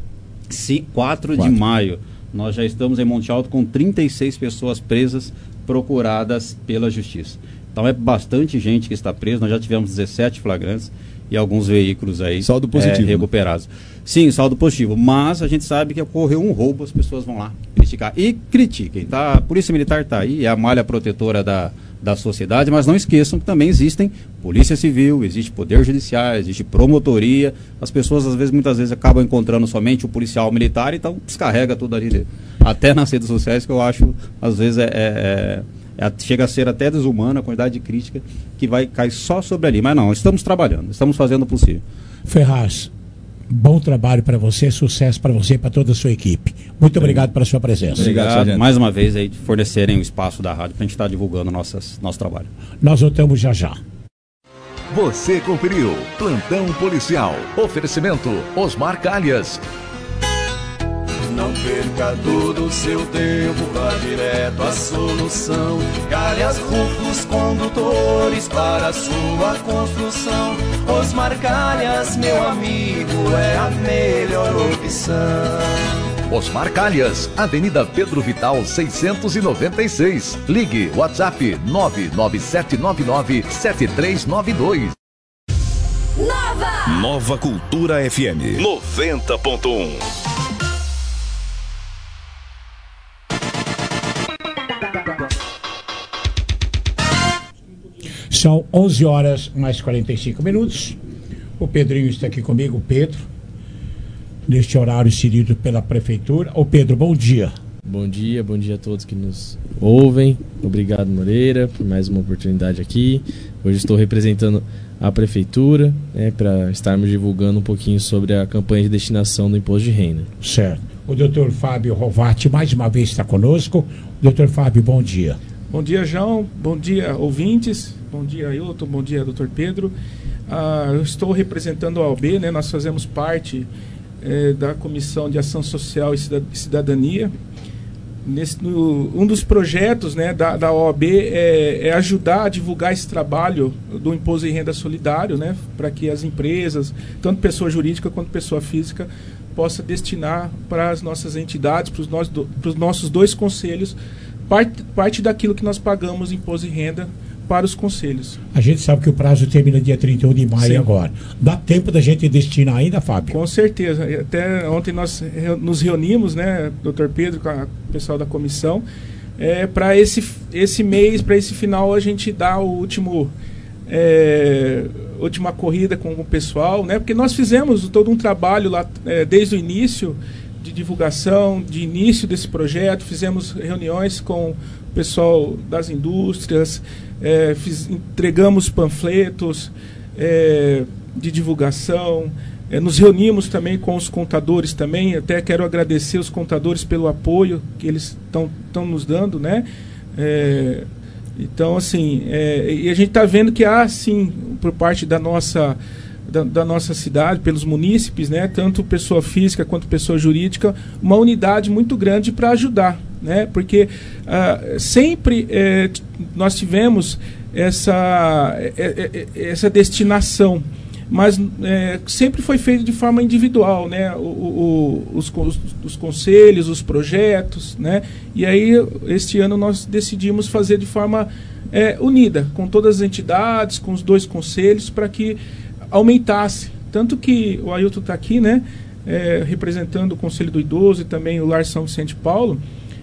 4 de maio, nós já estamos em Monte Alto com 36 pessoas presas, procuradas pela Justiça. Então é bastante gente que está presa, nós já tivemos 17 flagrantes e alguns veículos aí saldo positivo, recuperados. Sim, saldo positivo, mas a gente sabe que ocorreu um roubo, as pessoas vão lá criticar. E critiquem, tá? A Polícia Militar está aí, é a malha protetora da sociedade, mas não esqueçam que também existem Polícia Civil, existe Poder Judiciário, existe promotoria. As pessoas, muitas vezes, acabam encontrando somente o policial militar, então descarrega tudo ali. Até nas redes sociais, que eu acho, às vezes, Chega a ser até desumana a quantidade de crítica que vai cair só sobre ali. Mas não, estamos trabalhando, estamos fazendo o possível. Ferraz, bom trabalho para você, sucesso para você e para toda a sua equipe. Muito obrigado pela sua presença. Obrigado mais uma vez aí de fornecerem o espaço da rádio para a gente estar divulgando nosso trabalho. Nós voltamos já já. Você conferiu Plantão Policial. Oferecimento Osmar Calhas. Não perca todo o seu tempo, vá direto à solução. Calhas Rufos Condutores para a sua construção. Osmar Calhas, meu amigo, é a melhor opção. Osmar Calhas, Avenida Pedro Vital 696. Ligue WhatsApp 997997392. Nova Cultura FM 90.1. São 11 horas mais 45 minutos. O Pedrinho está aqui comigo, o Pedro, neste horário cedido pela Prefeitura. Ô Pedro, bom dia. Bom dia a todos que nos ouvem. Obrigado, Moreira, por mais uma oportunidade aqui. Hoje estou representando a Prefeitura, para estarmos divulgando um pouquinho sobre a campanha de destinação do Imposto de Renda. Certo. O doutor Fábio Rovati mais uma vez está conosco. Doutor Fábio, bom dia. Bom dia, João. Bom dia, ouvintes. Bom dia, Ailton. Bom dia, doutor Pedro. Eu estou representando a OAB, né? Nós fazemos parte da Comissão de Ação Social e Cidadania. Um dos projetos, né, da OAB é ajudar a divulgar esse trabalho do Imposto de Renda Solidário, né, para que as empresas, tanto pessoa jurídica quanto pessoa física, possa destinar para as nossas entidades, para os nossos 2 conselhos, parte daquilo que nós pagamos imposto de renda para os conselhos. A gente sabe que o prazo termina dia 31 de maio. Sim. Agora. Dá tempo da gente destinar ainda, Fábio? Com certeza. Até ontem nós nos reunimos, né, doutor Pedro, com o pessoal da comissão, para esse mês, para esse final, a gente dá o última corrida com o pessoal, né, porque nós fizemos todo um trabalho lá desde o início de divulgação, de início desse projeto, fizemos reuniões com o pessoal das indústrias, entregamos panfletos de divulgação, nos reunimos também com os contadores também, até quero agradecer os contadores pelo apoio que eles estão nos dando, né? Então, assim, e a gente está vendo que há, sim, por parte da nossa cidade, pelos munícipes, né, tanto pessoa física quanto pessoa jurídica, uma unidade muito grande para ajudar, né, porque sempre nós tivemos essa destinação, mas sempre foi feito de forma individual, né, os conselhos, os projetos, né, e aí este ano nós decidimos fazer de forma unida, com todas as entidades, com os 2 conselhos, para que aumentasse, tanto que o Ailton está aqui, né, representando o Conselho do Idoso e também o Lar São Vicente Paulo.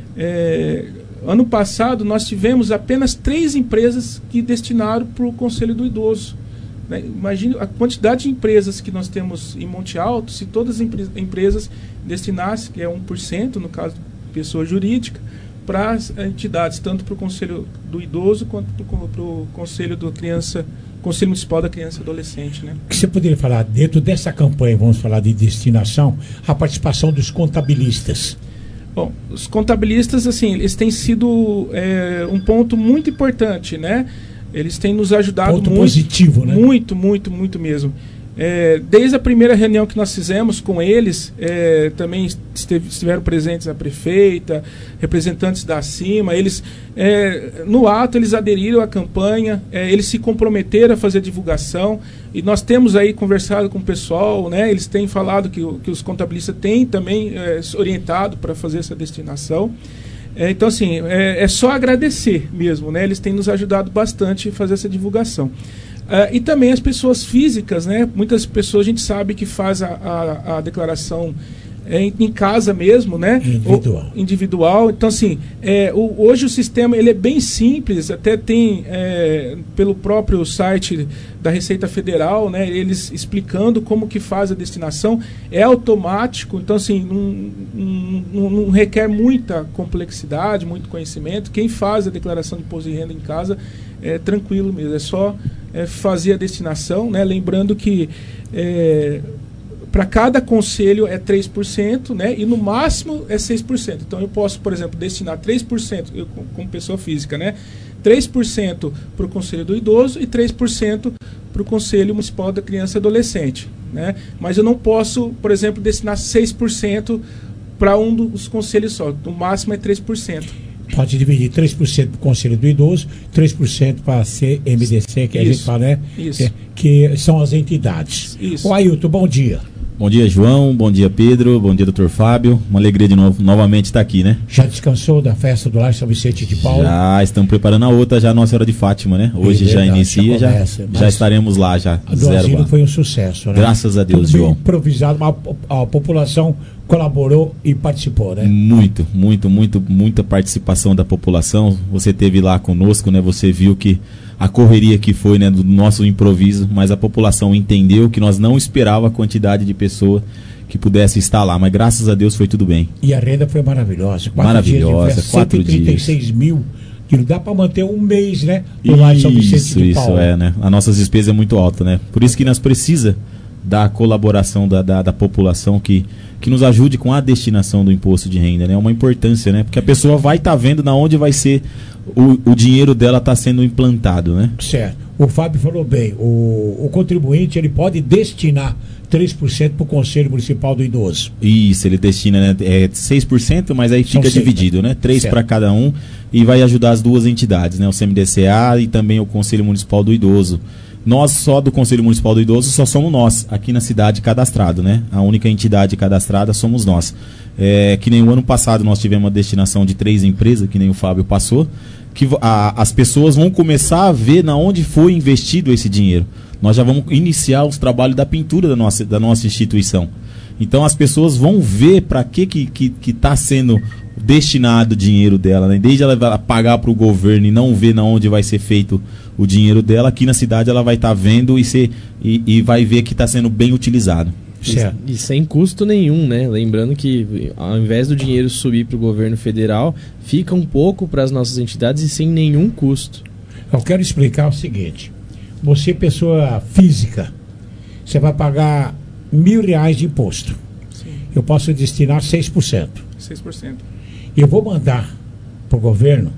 Ano passado nós tivemos apenas 3 empresas que destinaram para o Conselho do Idoso, né? Imagine a quantidade de empresas que nós temos em Monte Alto, se todas as empresas destinassem, que é 1%, no caso de pessoa jurídica, para as entidades, tanto para o Conselho do Idoso quanto para o Conselho Conselho Municipal da Criança e Adolescente, né? O que você poderia falar, dentro dessa campanha, vamos falar de destinação, a participação dos contabilistas? Bom, os contabilistas, assim, eles têm sido um ponto muito importante, né? Eles têm nos ajudado ponto muito. Positivo, né? Muito mesmo. Desde a primeira reunião que nós fizemos com eles, também estiveram presentes a prefeita, representantes da CIMA, eles, no ato, eles aderiram à campanha, eles se comprometeram a fazer a divulgação, e nós temos aí conversado com o pessoal, né, eles têm falado que os contabilistas têm também orientado para fazer essa destinação. Então, assim, é só agradecer mesmo, né, eles têm nos ajudado bastante a fazer essa divulgação. E também as pessoas físicas, né? Muitas pessoas a gente sabe que faz a declaração em casa mesmo, né? Individual. Então, assim, hoje o sistema ele é bem simples, até tem pelo próprio site da Receita Federal, né? Eles explicando como que faz a destinação, é automático, então, assim, não requer muita complexidade, muito conhecimento. Quem faz a declaração de imposto de renda em casa é tranquilo mesmo, é só fazer a destinação, né? Lembrando que para cada conselho é 3%, né? E no máximo é 6%. Então eu posso, por exemplo, destinar 3%, eu como pessoa física, né? 3% para o Conselho do Idoso e 3% para o Conselho Municipal da Criança e Adolescente, né? Mas eu não posso, por exemplo, destinar 6% para um dos conselhos só. No máximo é 3%. Pode dividir 3% para o Conselho do Idoso, 3% para a CMDC, que a gente fala, né? Isso. Que são as entidades. Isso. Ô Ailton, bom dia. Bom dia, João. Bom dia, Pedro. Bom dia, doutor Fábio. Uma alegria de novamente estar aqui, né? Já descansou da festa do Lar São Vicente de Paulo? Já, estamos preparando a outra, já a Nossa Senhora de Fátima, né? Hoje já inicia, já estaremos lá, já. A do asilo foi um sucesso, né? Graças a Deus, João. Improvisado, mas a população colaborou e participou, né? Muita participação da população. Você esteve lá conosco, né? Você viu que a correria que foi, né, do nosso improviso, mas a população entendeu que nós não esperava a quantidade de pessoa que pudesse estar lá, mas graças a Deus foi tudo bem. E a renda foi maravilhosa. 4 dias de festa, 136 mil, que não dá para manter um mês, né? Do Lar São Vicente de Paulo. Isso, né? A nossa despesa é muito alta, né? Por isso que nós precisamos da colaboração da população que nos ajude com a destinação do imposto de renda, né? É uma importância, né? Porque a pessoa vai estar vendo na onde vai ser o dinheiro dela está sendo implantado, né? Certo. O Fábio falou bem, o contribuinte ele pode destinar 3% para o Conselho Municipal do Idoso. Isso, ele destina, né, 6%, mas aí fica dividido, né? 3 para cada um e vai ajudar as duas entidades, né? O CMDCA e também o Conselho Municipal do Idoso. Nós, só do Conselho Municipal do Idoso, só somos nós, aqui na cidade cadastrado, né? A única entidade cadastrada somos nós. Que nem o ano passado nós tivemos uma destinação de 3 empresas, que nem o Fábio passou, que as pessoas vão começar a ver na onde foi investido esse dinheiro. Nós já vamos iniciar os trabalhos da pintura da nossa instituição. Então as pessoas vão ver para que está sendo destinado o dinheiro dela, né? Desde ela pagar para o governo e não ver na onde vai ser feito o dinheiro dela, aqui na cidade ela vai estar vendo e vai ver que está sendo bem utilizado. E sem custo nenhum, né? Lembrando que ao invés do dinheiro subir para o governo federal, fica um pouco para as nossas entidades e sem nenhum custo. Eu quero explicar o seguinte: você, pessoa física, você vai pagar R$1.000 de imposto. Sim. Eu posso destinar 6%. 6%. Eu vou mandar para o governo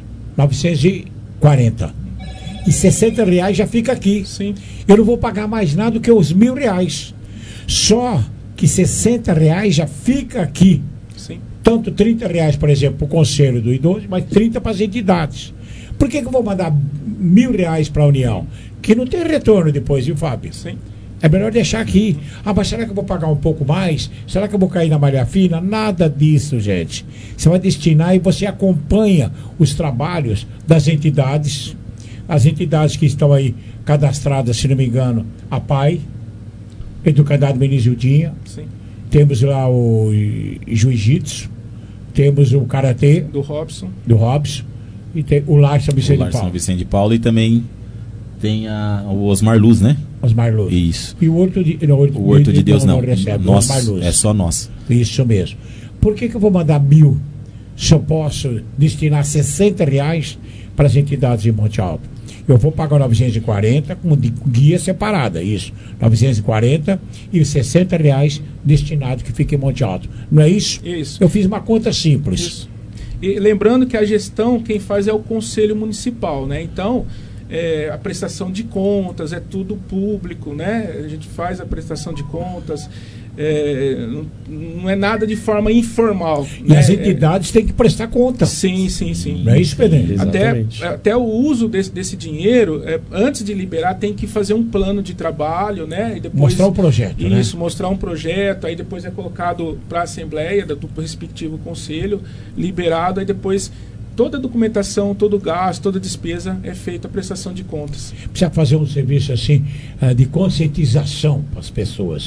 940. E R$60 já fica aqui. Sim. Eu não vou pagar mais nada do que os R$1.000. Só que R$60 já fica aqui. Sim. Tanto R$30, por exemplo, para o Conselho do Idoso, mas 30 para as entidades. Por que eu vou mandar R$1.000 para a União? Que não tem retorno depois, viu, Fábio? Sim. É melhor deixar aqui. Ah, mas será que eu vou pagar um pouco mais? Será que eu vou cair na malha fina? Nada disso, gente. Você vai destinar e você acompanha os trabalhos das entidades. As entidades que estão aí cadastradas, se não me engano, a PAI, Educadade Menizildinha. Sim. Temos lá o Jiu-Jitsu, temos o Karatê do Robson. E tem o Lar São Vicente de Paulo. São Vicente de Paulo e também tem o Osmar Luz, né? Osmar Luz. Isso. E o Horto de Deus não. Nós, é só nós. Isso mesmo. Por que eu vou mandar 1.000 se eu posso destinar R$60 para as entidades de Monte Alto? Eu vou pagar 940 com guia separada, isso. 940 e R$60 destinado que fica em Monte Alto. Não é isso? Isso. Eu fiz uma conta simples. Isso. E lembrando que a gestão, quem faz é o Conselho Municipal, né? Então, a prestação de contas é tudo público, né? A gente faz a prestação de contas, não é nada de forma informal. E as entidades têm que prestar conta. Sim. Não é isso, Pedro? Até o uso desse dinheiro, antes de liberar, tem que fazer um plano de trabalho, né? E depois, mostrar um projeto, isso, mostrar um projeto, aí depois é colocado para a Assembleia do respectivo conselho, liberado, aí depois toda a documentação, todo o gasto, toda a despesa é feita a prestação de contas. Precisa fazer um serviço assim de conscientização para as pessoas.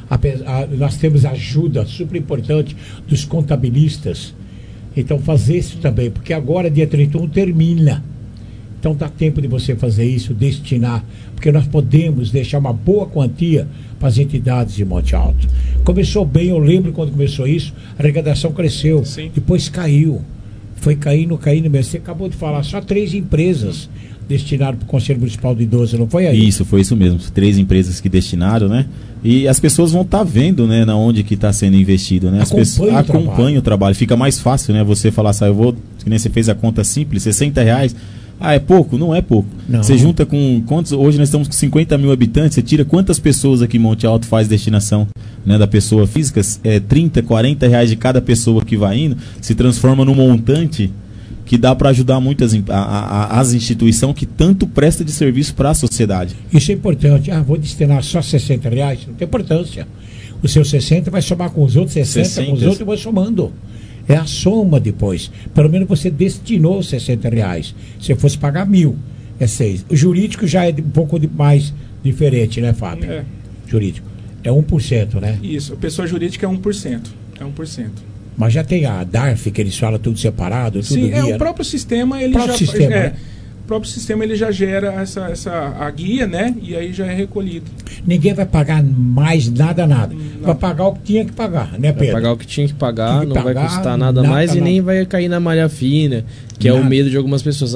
Nós temos ajuda super importante dos contabilistas. Então fazer isso também, porque agora dia 31 termina. Então dá tempo de você fazer isso, destinar, porque nós podemos deixar uma boa quantia para as entidades de Monte Alto. Começou bem, eu lembro quando começou isso, a arrecadação cresceu, depois caiu. Foi caindo mesmo. Você acabou de falar, só 3 empresas destinaram para o Conselho Municipal do Idoso, não foi aí? Isso, foi isso mesmo. 3 empresas que destinaram, né? E as pessoas vão estar vendo, né, na onde que está sendo investido, né? As pessoas acompanham o trabalho. Fica mais fácil, né? Você falar assim, eu vou, que nem você fez a conta simples, R$60. Ah, é pouco? Não é pouco. Não. Você junta com quantos? Hoje nós estamos com 50 mil habitantes. Você tira quantas pessoas aqui em Monte Alto faz destinação, né, da pessoa física? R$30, R$40 de cada pessoa que vai indo, se transforma num montante que dá para ajudar muitas as instituições que tanto prestam de serviço para a sociedade. Isso é importante. Vou destinar só R$60, não tem importância. O seu 60 vai somar com os outros 60. Com os outros e vai somando. É a soma depois. Pelo menos você destinou R$60. Se fosse pagar 1.000, é 6. O jurídico já é um pouco mais diferente, né, Fábio? Jurídico. É 1%, né? Isso. A pessoa jurídica é 1%. É 1%. Mas já tem a DARF, que eles falam tudo separado, tudo Sim, guia, o próprio sistema, ele já... Sistema, o próprio sistema, ele já gera a guia, né? E aí já é recolhido. Ninguém vai pagar mais nada. Vai pagar o que tinha que pagar, né, Pedro? Vai pagar o que tinha que pagar, não vai custar nada mais e nem vai cair na malha fina, que é o medo de algumas pessoas.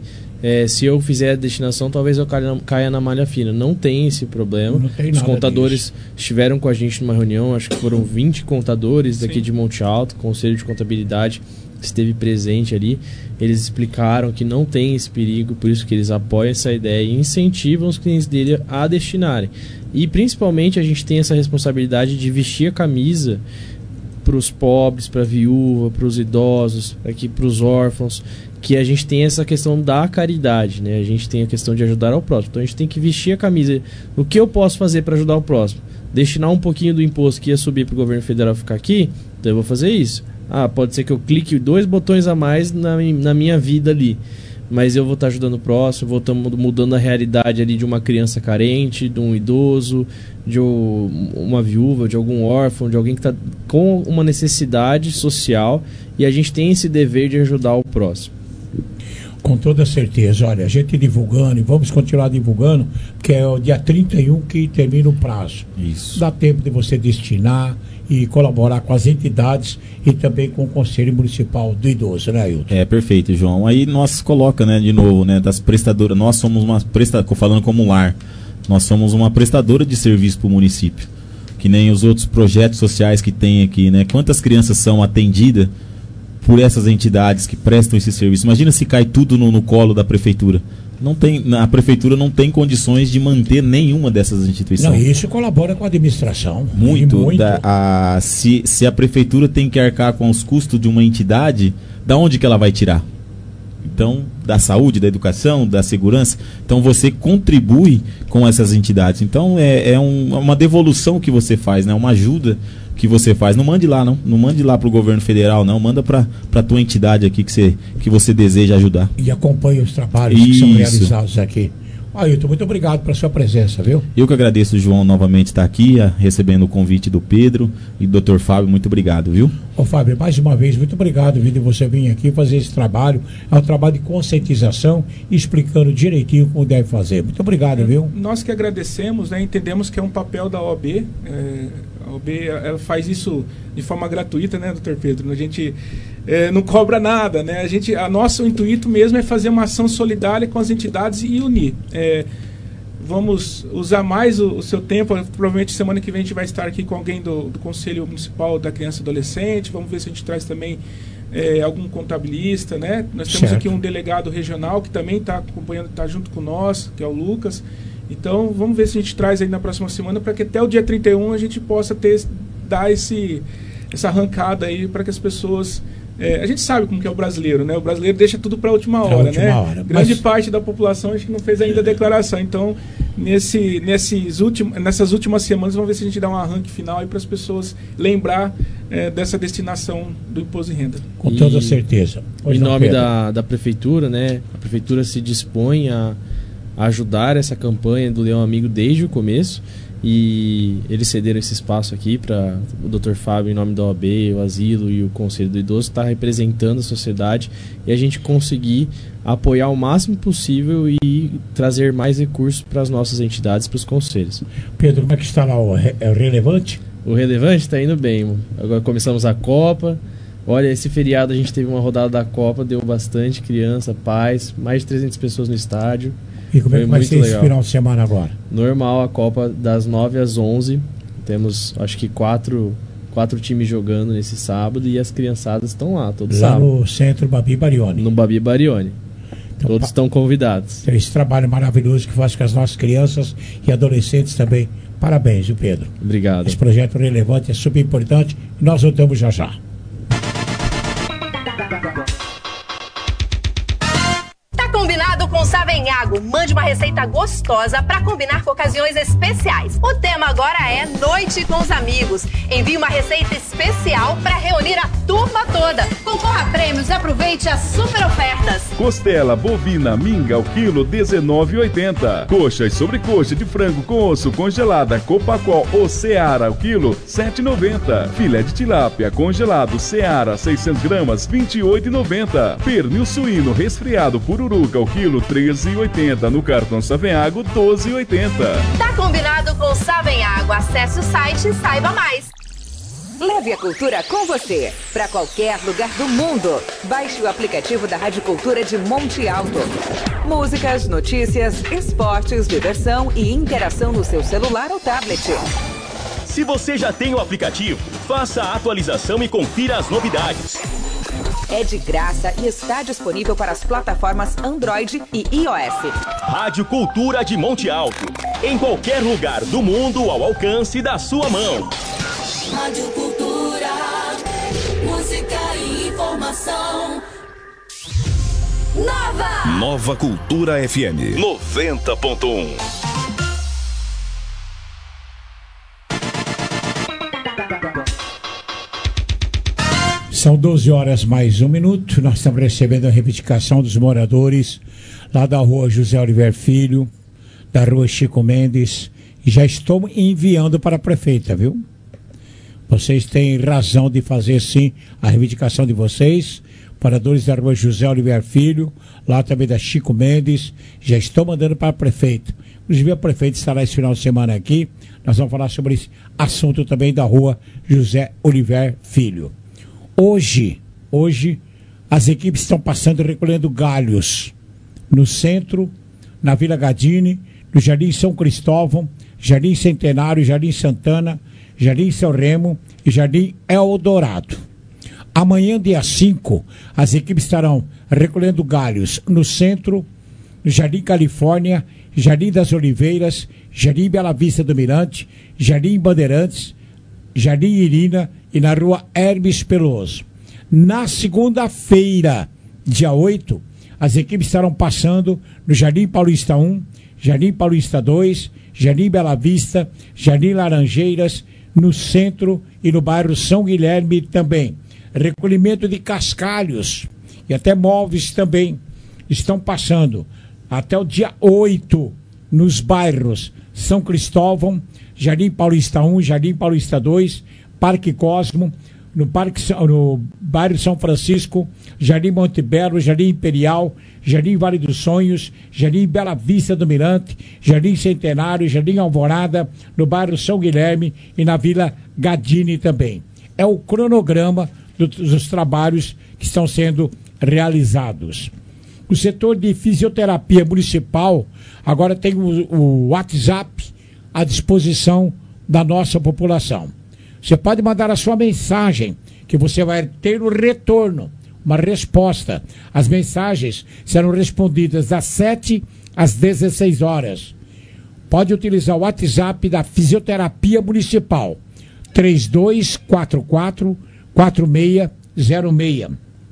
Se eu fizer a destinação, talvez eu caia na malha fina. Não tem esse problema. Os contadores estiveram com a gente numa reunião, acho que foram 20 contadores daqui de Monte Alto, Conselho de Contabilidade esteve presente ali. Eles explicaram que não tem esse perigo, por isso que eles apoiam essa ideia e incentivam os clientes dele a destinarem. E principalmente a gente tem essa responsabilidade de vestir a camisa para os pobres, para a viúva, para os idosos, para os órfãos, que a gente tem essa questão da caridade, né? A gente tem a questão de ajudar ao próximo. Então a gente tem que vestir a camisa. O que eu posso fazer para ajudar o próximo? Destinar um pouquinho do imposto que ia subir para o governo federal ficar aqui, então eu vou fazer isso. Pode ser que eu clique 2 botões a mais na minha vida ali, mas eu vou estar ajudando o próximo, vou estar mudando a realidade ali de uma criança carente, de um idoso, de uma viúva, de algum órfão, de alguém que está com uma necessidade social, e a gente tem esse dever de ajudar o próximo. Com toda certeza. Olha, a gente divulgando, e vamos continuar divulgando, porque é o dia 31 que termina o prazo. Isso. Dá tempo de você destinar e colaborar com as entidades e também com o Conselho Municipal do Idoso, né, Ailton? Perfeito, João. Aí nós coloca, né, de novo, né, das prestadoras, nós somos falando como lar, nós somos uma prestadora de serviço para o município, que nem os outros projetos sociais que tem aqui, né? Quantas crianças são atendidas por essas entidades que prestam esse serviço? Imagina se cai tudo no colo da prefeitura. A prefeitura não tem condições de manter nenhuma dessas instituições. Não, isso colabora com a administração. Muito. Se a prefeitura tem que arcar com os custos de uma entidade, da onde que ela vai tirar? Então, da saúde, da educação, da segurança. Então, você contribui com essas entidades. Então, é uma devolução que você faz, né? Uma ajuda que você faz. Não mande lá, não. Não mande lá para o governo federal, não. Manda para a tua entidade aqui que você deseja ajudar. E acompanhe os trabalhos que são realizados aqui. Ailton, muito obrigado pela sua presença, viu? Eu que agradeço, João, novamente estar aqui, recebendo o convite do Pedro e do Dr. Fábio. Muito obrigado, viu? Fábio, mais uma vez, muito obrigado, de você vir aqui fazer esse trabalho. É um trabalho de conscientização, explicando direitinho como deve fazer. Muito obrigado, viu? Nós que agradecemos, né? Entendemos que é um papel da OAB. A OAB, ela faz isso de forma gratuita, né, Dr. Pedro? A gente não cobra nada, né? Nosso intuito mesmo é fazer uma ação solidária com as entidades e unir. Vamos usar mais o seu tempo. Provavelmente semana que vem a gente vai estar aqui com alguém do Conselho Municipal da Criança e Adolescente. Vamos ver se a gente traz também algum contabilista, né? Nós temos aqui um delegado regional que também está acompanhando, está junto com nós, que é o Lucas. Então vamos ver se a gente traz aí na próxima semana, para que até o dia 31 a gente possa dar essa arrancada aí para que as pessoas... a gente sabe como que é o brasileiro, né? O brasileiro deixa tudo para a última hora, né? Grande parte da população acho que não fez ainda a declaração. Então, nessas últimas semanas, vamos ver se a gente dá um arranque final aí para as pessoas lembrar dessa destinação do imposto de renda. Com toda certeza. Em nome da prefeitura, né? A prefeitura se dispõe a ajudar essa campanha do Leão Amigo desde o começo. E eles cederam esse espaço aqui para o Dr. Fábio, em nome da OAB, o Asilo e o Conselho do Idoso, estar representando a sociedade e a gente conseguir apoiar o máximo possível e trazer mais recursos para as nossas entidades, para os conselhos. Pedro, como é que está lá o Relevante? O Relevante está indo bem. Agora começamos a Copa. Olha, esse feriado a gente teve uma rodada da Copa, deu bastante criança, pais, mais de 300 pessoas no estádio. E como é que vai ser esse final de semana agora? Normal, a Copa das 9 às 11. Temos, acho que, quatro times jogando nesse sábado e as criançadas estão lá todo sábado. Lá no centro Babi Barioni. No Babi Barioni. Então, todos estão convidados. Esse trabalho maravilhoso que faz com as nossas crianças e adolescentes também. Parabéns, viu, Pedro? Obrigado. Esse projeto relevante é super importante e nós voltamos já já. Combinado com Savenhago. Mande uma receita gostosa para combinar com ocasiões especiais. O tema agora é Noite com os Amigos. Envie uma receita especial para reunir a turma toda. Concorra a prêmios e aproveite as super ofertas. Costela bovina minga ao quilo R$19,80. Coxa e sobrecoxa de frango com osso congelada Copacol ou Seara ao quilo R$7,90. Filé de tilápia congelado Seara 600 gramas R$28,90. Pernil suíno resfriado Pururuca ao quilo R$13,80. No cartão Savenhago R$12,80. Tá combinado com Savenhago. Acesse o site e saiba mais. Leve a cultura com você para qualquer lugar do mundo. Baixe o aplicativo da Rádio Cultura de Monte Alto. Músicas, notícias, esportes, diversão e interação no seu celular ou tablet. Se você já tem o aplicativo, faça a atualização e confira as novidades. É de graça e está disponível para as plataformas Android e iOS. Rádio Cultura de Monte Alto. Em qualquer lugar do mundo ao alcance da sua mão. Rádio Cultura, música e informação. Nova Cultura FM 90.1. São 12 horas mais 1 minuto. Nós estamos recebendo a reivindicação dos moradores lá da rua José Oliver Filho, da rua Chico Mendes, e já estou enviando para a prefeita, viu? Vocês têm razão de fazer sim a reivindicação de vocês. Moradores da rua José Oliver Filho, lá também da Chico Mendes, já estou mandando para a prefeita. Inclusive a prefeita estará esse final de semana aqui. Nós vamos falar sobre esse assunto também da rua José Oliver Filho. Hoje, as equipes estão passando e recolhendo galhos no centro, na Vila Gadini, no Jardim São Cristóvão, Jardim Centenário, Jardim Santana, Jardim São Remo e Jardim Eldorado. Amanhã, dia 5, as equipes estarão recolhendo galhos no centro, no Jardim Califórnia, Jardim das Oliveiras, Jardim Bela Vista do Mirante, Jardim Bandeirantes, Jardim Irina e na rua Hermes Peloso. Na segunda-feira, dia 8, as equipes estarão passando no Jardim Paulista 1, Jardim Paulista 2, Jardim Bela Vista, Jardim Laranjeiras, no centro e no bairro São Guilherme também. Recolhimento de cascalhos e até móveis também estão passando até o dia 8 nos bairros São Cristóvão, Jardim Paulista 1, Jardim Paulista 2, Parque Cosmo, no bairro São Francisco, Jardim Monte Belo, Jardim Imperial, Jardim Vale dos Sonhos, Jardim Bela Vista do Mirante, Jardim Centenário, Jardim Alvorada, no bairro São Guilherme e na Vila Gadini também. É o cronograma dos trabalhos que estão sendo realizados. O setor de fisioterapia municipal agora tem o WhatsApp à disposição da nossa população. Você pode mandar a sua mensagem, que você vai ter o retorno, uma resposta. As mensagens serão respondidas das 7 às 16 horas. Pode utilizar o WhatsApp da Fisioterapia Municipal, 3244-4606.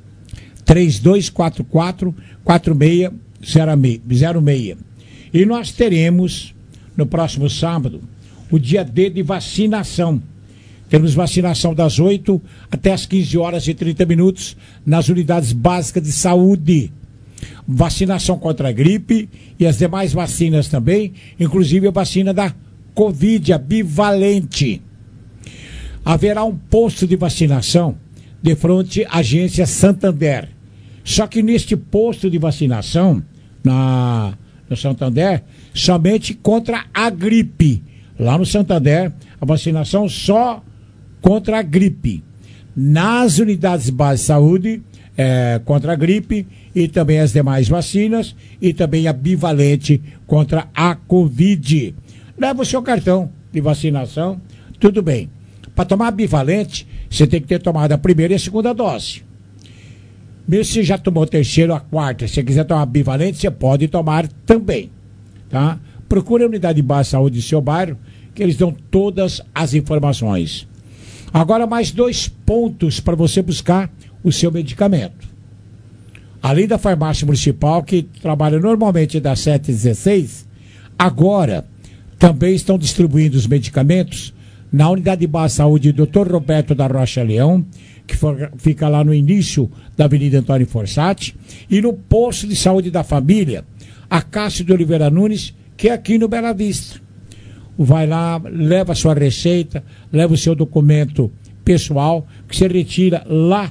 3244-4606. E nós teremos, no próximo sábado, o dia D de vacinação. Temos vacinação das 8 até as 15 horas e 30 minutos nas unidades básicas de saúde. Vacinação contra a gripe e as demais vacinas também, inclusive a vacina da Covid, a bivalente. Haverá um posto de vacinação de frente à agência Santander. Só que neste posto de vacinação, no Santander, somente contra a gripe. Lá no Santander, a vacinação só contra a gripe. Nas unidades básicas de saúde, contra a gripe e também as demais vacinas e também a bivalente contra a Covid. Leva o seu cartão de vacinação, tudo bem. Para tomar a bivalente, você tem que ter tomado a primeira e a segunda dose. Mesmo se já tomou a terceira ou a quarta, se você quiser tomar a bivalente, você pode tomar também. Tá? Procure a unidade básica de saúde do seu bairro, que eles dão todas as informações. Agora mais 2 pontos para você buscar o seu medicamento. Além da farmácia municipal, que trabalha normalmente das 7 às 16, agora também estão distribuindo os medicamentos na unidade básica de saúde Dr. Roberto da Rocha Leão, que fica lá no início da Avenida Antônio Forsatti, e no posto de saúde da família, a Cássio de Oliveira Nunes, que é aqui no Bela Vista. Vai lá, leva a sua receita, leva o seu documento pessoal, que você retira lá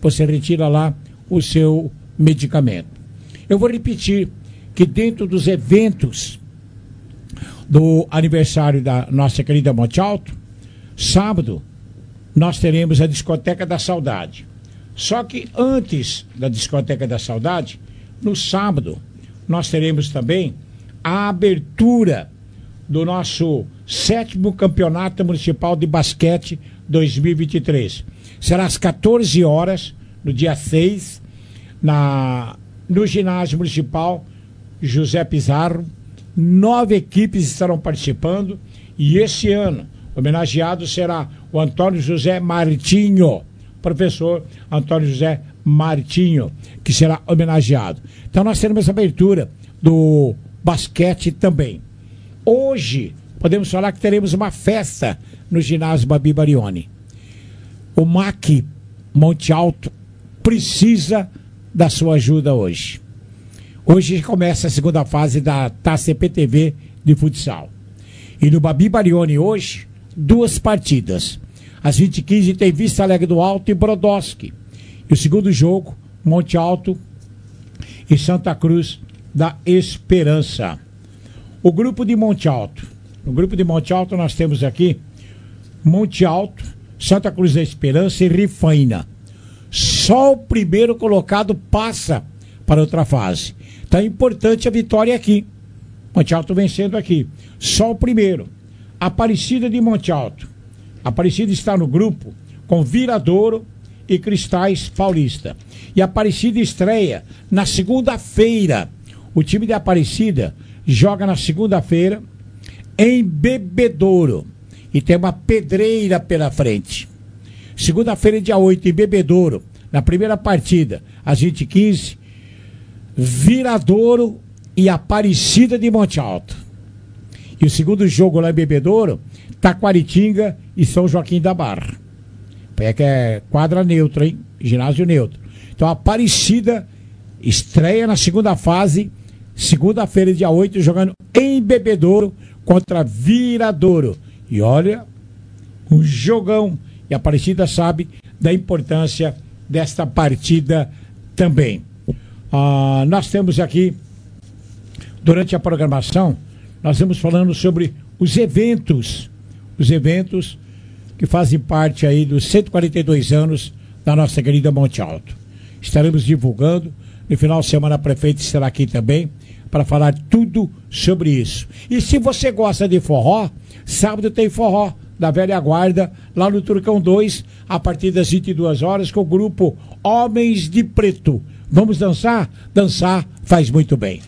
o seu medicamento. Eu vou repetir que dentro dos eventos do aniversário da nossa querida Monte Alto, sábado, nós teremos a Discoteca da Saudade. Só que antes da Discoteca da Saudade, no sábado, nós teremos também a abertura do nosso 7º Campeonato Municipal de Basquete 2023. Será às 14 horas, no dia 6, no ginásio municipal José Pizarro. 9 equipes estarão participando e esse ano homenageado será o Antônio José Martinho, professor Antônio José Martinho, que será homenageado. Então nós teremos a abertura do basquete também. Hoje, podemos falar que teremos uma festa no ginásio Babi Barioni. O MAC Monte Alto precisa da sua ajuda hoje. Hoje começa a segunda fase da Taça CPTV de futsal. E no Babi Barioni hoje, 2 partidas. Às 20h15 tem Vista Alegre do Alto e Brodowski. E o segundo jogo, Monte Alto e Santa Cruz da Esperança. O grupo de Monte Alto. No grupo de Monte Alto nós temos aqui Monte Alto, Santa Cruz da Esperança e Rifaina. Só o primeiro colocado passa para outra fase. Então é importante a vitória aqui. Monte Alto vencendo aqui. Só o primeiro. Aparecida de Monte Alto. Aparecida está no grupo com Viradouro e Cristais Paulista. E Aparecida estreia na segunda-feira. O time de Aparecida joga na segunda-feira em Bebedouro. E tem uma pedreira pela frente. Segunda-feira, dia 8, em Bebedouro, na primeira partida, às 20h15, Viradouro e Aparecida de Monte Alto. E o segundo jogo lá em Bebedouro, Taquaritinga e São Joaquim da Barra. Que é quadra neutra, hein? Ginásio neutro. Então a Aparecida estreia na segunda fase, segunda-feira, dia 8, jogando em Bebedouro contra Viradouro. E olha, um jogão. E a Aparecida sabe da importância desta partida também. Nós temos aqui, durante a programação, nós estamos falando sobre os eventos que fazem parte aí dos 142 anos da nossa querida Monte Alto. Estaremos divulgando, no final de semana a prefeita estará aqui também, para falar tudo sobre isso. E se você gosta de forró, sábado tem forró da velha guarda, lá no Turcão 2, a partir das 22 horas, com o grupo Homens de Preto. Vamos dançar? Dançar faz muito bem.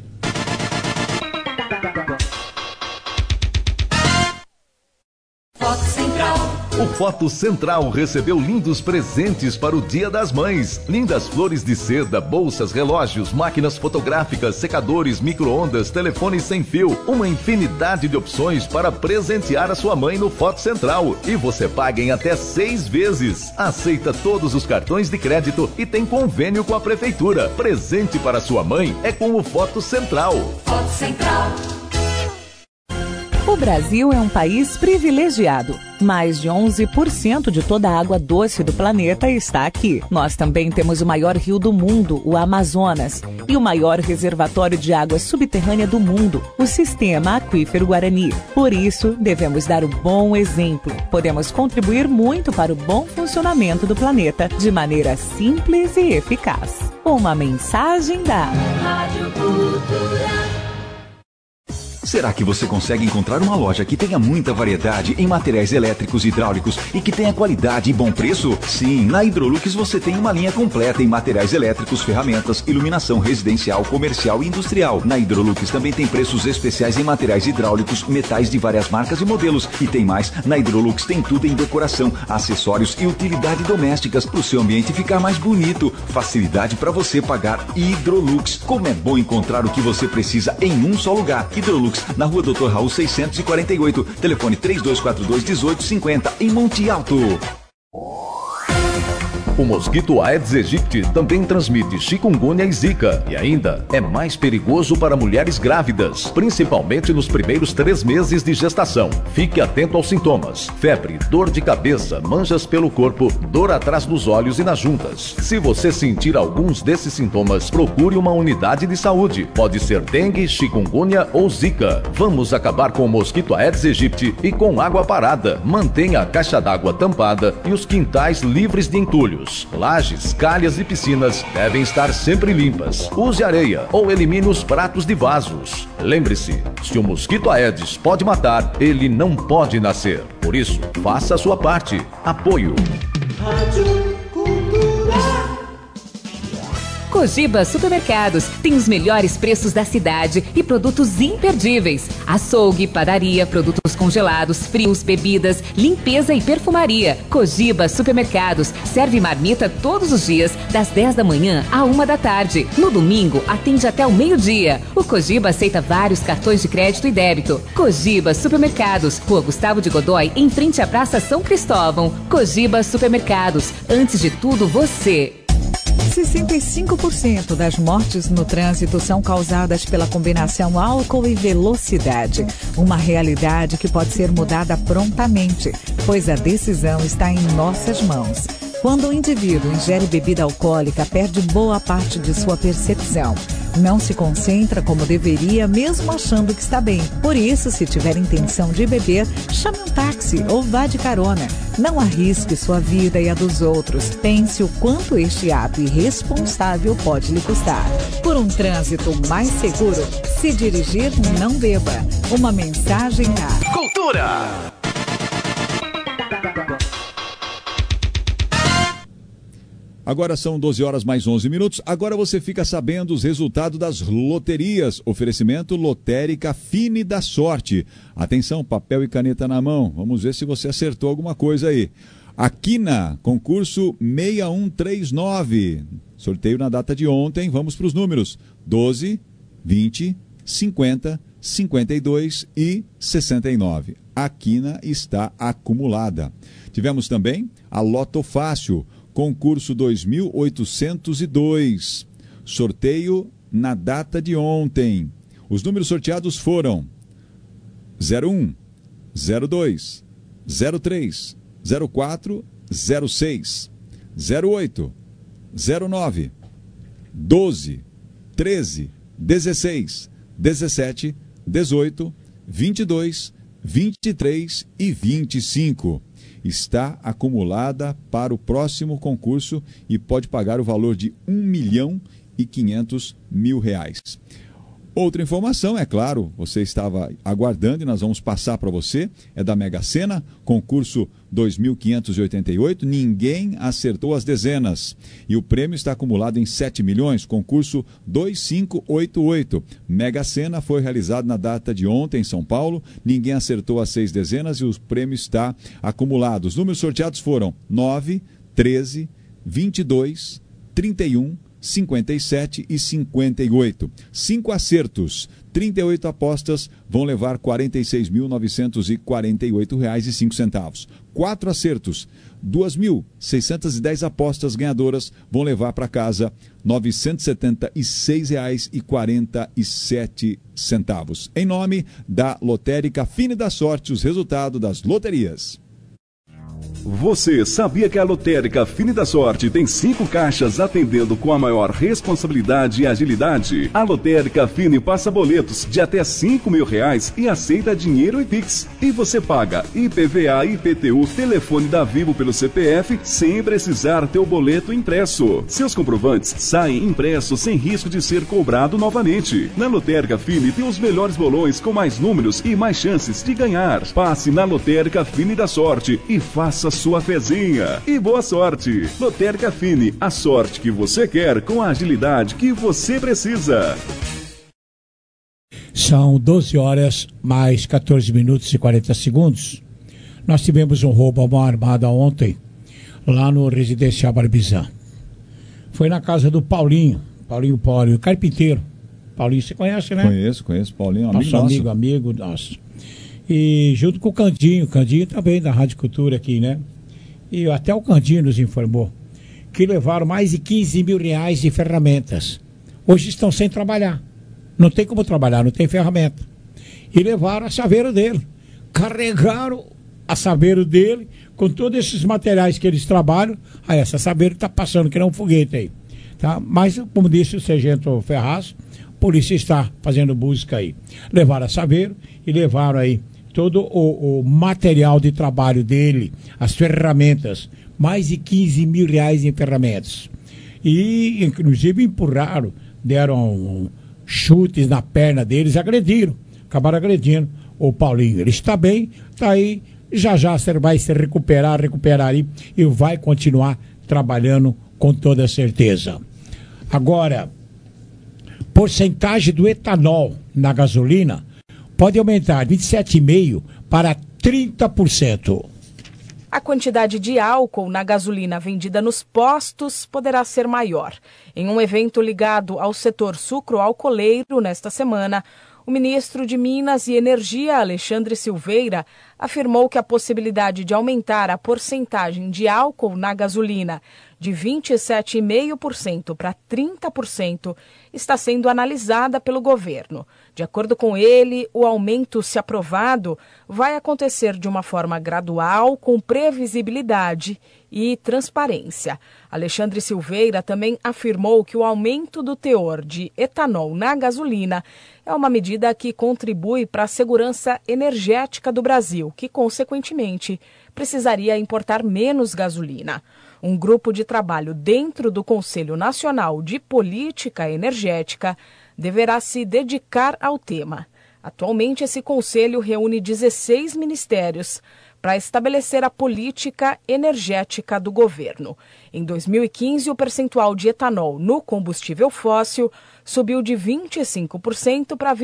O Foto Central recebeu lindos presentes para o Dia das Mães. Lindas flores de seda, bolsas, relógios, máquinas fotográficas, secadores, micro-ondas, telefones sem fio. Uma infinidade de opções para presentear a sua mãe no Foto Central. E você paga em até 6 vezes. Aceita todos os cartões de crédito e tem convênio com a Prefeitura. Presente para sua mãe é com o Foto Central. Foto Central. O Brasil é um país privilegiado. Mais de 11% de toda a água doce do planeta está aqui. Nós também temos o maior rio do mundo, o Amazonas, e o maior reservatório de água subterrânea do mundo, o Sistema Aquífero Guarani. Por isso, devemos dar o bom exemplo. Podemos contribuir muito para o bom funcionamento do planeta de maneira simples e eficaz. Uma mensagem da Rádio Cultura. Será que você consegue encontrar uma loja que tenha muita variedade em materiais elétricos e hidráulicos e que tenha qualidade e bom preço? Sim, na Hidrolux você tem uma linha completa em materiais elétricos, ferramentas, iluminação residencial, comercial e industrial. Na Hidrolux também tem preços especiais em materiais hidráulicos, metais de várias marcas e modelos. E tem mais, na Hidrolux tem tudo em decoração, acessórios e utilidades domésticas para o seu ambiente ficar mais bonito. Facilidade para você pagar. Hidrolux. Como é bom encontrar o que você precisa em um só lugar. Hidrolux, na Rua Dr. Raul 648, telefone 3242-1850, em Monte Alto. O mosquito Aedes aegypti também transmite chikungunya e zika e ainda é mais perigoso para mulheres grávidas, principalmente nos primeiros 3 meses de gestação. Fique atento aos sintomas: febre, dor de cabeça, manchas pelo corpo, dor atrás dos olhos e nas juntas. Se você sentir alguns desses sintomas, procure uma unidade de saúde. Pode ser dengue, chikungunya ou zika. Vamos acabar com o mosquito Aedes aegypti e com água parada. Mantenha a caixa d'água tampada e os quintais livres de entulhos. Lajes, calhas e piscinas devem estar sempre limpas. Use areia ou elimine os pratos de vasos. Lembre-se, se o mosquito Aedes pode matar, ele não pode nascer. Por isso, faça a sua parte. Apoio. Cogiba Supermercados tem os melhores preços da cidade e produtos imperdíveis. Açougue, padaria, produtos congelados, frios, bebidas, limpeza e perfumaria. Cogiba Supermercados serve marmita todos os dias, das 10 da manhã à 1 da tarde. No domingo, atende até o meio-dia. O Cogiba aceita vários cartões de crédito e débito. Cogiba Supermercados, Rua Gustavo de Godoy, em frente à Praça São Cristóvão. Cogiba Supermercados, antes de tudo, você. 65% das mortes no trânsito são causadas pela combinação álcool e velocidade. Uma realidade que pode ser mudada prontamente, pois a decisão está em nossas mãos. Quando o indivíduo ingere bebida alcoólica, perde boa parte de sua percepção. Não se concentra como deveria, mesmo achando que está bem. Por isso, se tiver intenção de beber, chame um táxi ou vá de carona. Não arrisque sua vida e a dos outros. Pense o quanto este ato irresponsável pode lhe custar. Por um trânsito mais seguro, se dirigir, não beba. Uma mensagem da Cultura. Agora são 12 horas mais 11 minutos. Agora você fica sabendo os resultados das loterias. Oferecimento Lotérica Fine da Sorte. Atenção, papel e caneta na mão. Vamos ver se você acertou alguma coisa aí. Aquina, concurso 6139. Sorteio na data de ontem. Vamos para os números: 12, 20, 50, 52 e 69. A Quina está acumulada. Tivemos também a Loto Fácil, concurso 2802. Sorteio na data de ontem. Os números sorteados foram 01, 02, 03, 04, 06, 08, 09, 12, 13, 16, 17, 18, 22, 23 e 25. Está acumulada para o próximo concurso e pode pagar o valor de R$1.500.000. Outra informação, é claro, você estava aguardando e nós vamos passar para você, é da Mega Sena, concurso 2.588, ninguém acertou as dezenas. E o prêmio está acumulado em 7 milhões, concurso 2588. Mega Sena foi realizado na data de ontem em São Paulo, ninguém acertou as 6 dezenas e o prêmio está acumulado. Os números sorteados foram 9, 13, 22, 31, 57 e 58. 5 acertos, 38 apostas vão levar R$ 46.948,05. 4 acertos, 2.610 apostas ganhadoras vão levar para casa R$ 976,47. Em nome da Lotérica Fine da Sorte, os resultados das loterias. Você sabia que a Lotérica Fine da Sorte tem 5 caixas atendendo com a maior responsabilidade e agilidade? A Lotérica Fine passa boletos de até R$5.000 e aceita dinheiro e Pix. E você paga IPVA, IPTU, telefone da Vivo pelo CPF sem precisar ter o boleto impresso. Seus comprovantes saem impressos sem risco de ser cobrado novamente. Na Lotérica Fine tem os melhores bolões com mais números e mais chances de ganhar. Passe na Lotérica Fine da Sorte e faça sua fezinha. E boa sorte! Lotérica Fine, a sorte que você quer com a agilidade que você precisa. São 12 horas mais 14 minutos e 40 segundos. Nós tivemos um roubo à mão armada ontem, lá no Residencial Barbizan. Foi na casa do Paulinho, carpinteiro. Paulinho, você conhece, né? Conheço. Paulinho, nosso amigo nosso. E junto com o Candinho também da Rádio Cultura aqui, né? E até o Candinho nos informou que levaram mais de R$15.000 de ferramentas. Hoje estão sem trabalhar. Não tem como trabalhar, não tem ferramenta. E levaram a saveiro dele. Carregaram a saveiro dele com todos esses materiais que eles trabalham. Aí essa saveiro está passando que nem um foguete aí. Tá? Mas, como disse o sargento Ferraz, a polícia está fazendo busca aí. Levaram a saveiro e levaram aí todo o material de trabalho dele, as ferramentas, mais de R$15.000 em ferramentas. E, inclusive, empurraram, deram chutes na perna deles, acabaram agredindo o Paulinho. Ele está bem, está aí, já vai se recuperar aí e vai continuar trabalhando com toda certeza. Agora, porcentagem do etanol na gasolina pode aumentar de 27,5% para 30%. A quantidade de álcool na gasolina vendida nos postos poderá ser maior. Em um evento ligado ao setor sucroalcooleiro nesta semana, o ministro de Minas e Energia, Alexandre Silveira, afirmou que a possibilidade de aumentar a porcentagem de álcool na gasolina de 27,5% para 30% está sendo analisada pelo governo. De acordo com ele, o aumento, se aprovado, vai acontecer de uma forma gradual, com previsibilidade e transparência. Alexandre Silveira também afirmou que o aumento do teor de etanol na gasolina é uma medida que contribui para a segurança energética do Brasil, que, consequentemente, precisaria importar menos gasolina. Um grupo de trabalho dentro do Conselho Nacional de Política Energética deverá se dedicar ao tema. Atualmente, esse conselho reúne 16 ministérios para estabelecer a política energética do governo. Em 2015, o percentual de etanol no combustível fóssil subiu de 25% para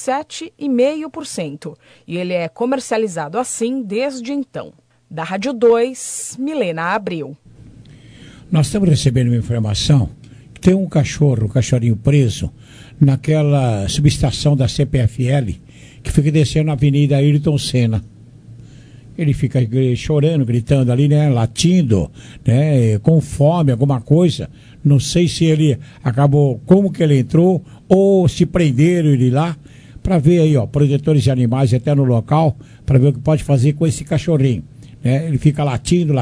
27,5%, e ele é comercializado assim desde então. Da Rádio 2, Milena Abreu. Nós estamos recebendo uma informação que tem um cachorrinho preso naquela subestação da CPFL que fica descendo na Avenida Ayrton Senna. Ele fica chorando, gritando ali, né, latindo, né, com fome, alguma coisa. Não sei se ele acabou, como que ele entrou, ou se prenderam ele lá, para ver aí, ó, protetores de animais até no local, para ver o que pode fazer com esse cachorrinho. Ele fica latindo.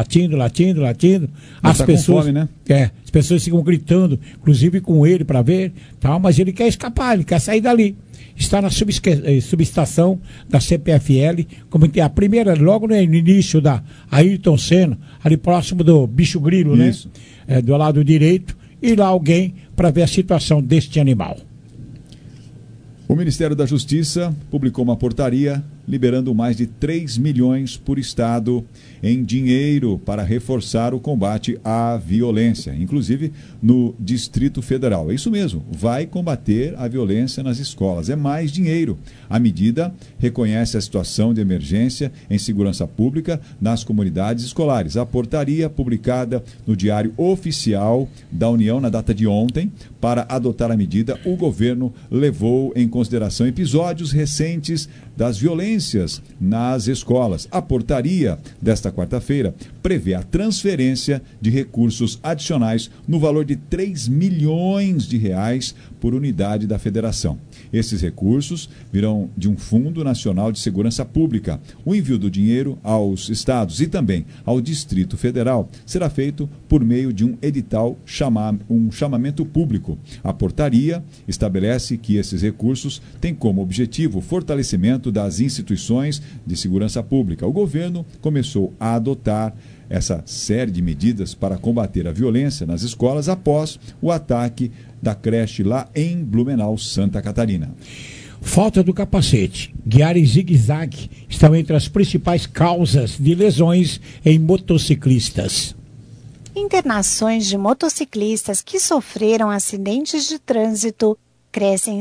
As tá pessoas, com fome, né? As pessoas ficam gritando, inclusive com ele para ver, tal, mas ele quer escapar, ele quer sair dali. Está na subestação da CPFL, como tem a primeira, logo no início da Ayrton Senna, ali próximo do Bicho Grilo, isso, né? Do lado direito, e lá alguém para ver a situação deste animal. O Ministério da Justiça publicou uma portaria liberando mais de 3 milhões por estado em dinheiro para reforçar o combate à violência, inclusive no Distrito Federal. É isso mesmo, vai combater a violência nas escolas. É mais dinheiro. A medida reconhece a situação de emergência em segurança pública nas comunidades escolares. A portaria, publicada no Diário Oficial da União na data de ontem, para adotar a medida, o governo levou em consideração episódios recentes das violências nas escolas. A portaria desta quarta-feira prevê a transferência de recursos adicionais no valor de 3 milhões de reais por unidade da federação. Esses recursos virão de um Fundo Nacional de Segurança Pública. O envio do dinheiro aos estados e também ao Distrito Federal será feito por meio de um edital, um chamamento público. A portaria estabelece que esses recursos têm como objetivo o fortalecimento das instituições de segurança pública. O governo começou a adotar essa série de medidas para combater a violência nas escolas após o ataque da creche lá em Blumenau, Santa Catarina. Falta do capacete, guiar em zigue-zague estão entre as principais causas de lesões em motociclistas. Internações de motociclistas que sofreram acidentes de trânsito crescem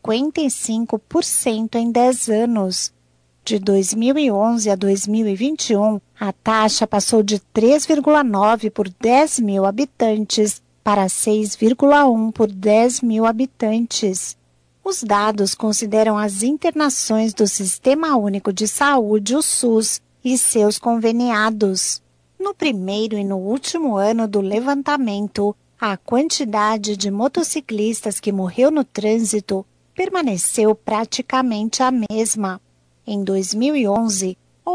55% em 10 anos. De 2011 a 2021, a taxa passou de 3,9 por 10 mil habitantes para 6,1 por 10 mil habitantes. Os dados consideram as internações do Sistema Único de Saúde, o SUS, e seus conveniados. No primeiro e no último ano do levantamento, a quantidade de motociclistas que morreu no trânsito permaneceu praticamente a mesma. Em 2011,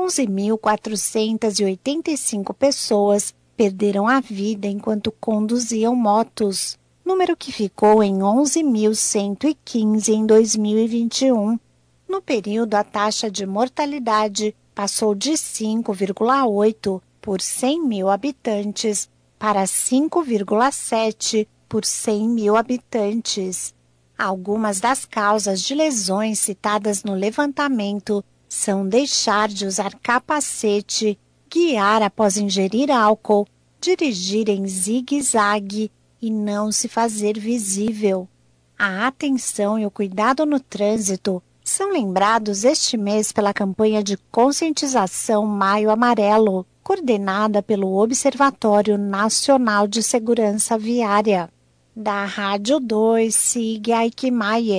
11.485 pessoas perderam a vida enquanto conduziam motos, número que ficou em 11.115 em 2021. No período, a taxa de mortalidade passou de 5,8 por 100 mil habitantes para 5,7 por 100 mil habitantes. Algumas das causas de lesões citadas no levantamento são deixar de usar capacete, guiar após ingerir álcool, dirigir em zigue-zague e não se fazer visível. A atenção e o cuidado no trânsito são lembrados este mês pela campanha de conscientização Maio Amarelo, coordenada pelo Observatório Nacional de Segurança Viária. Da Rádio 2, Sig Aikmaier.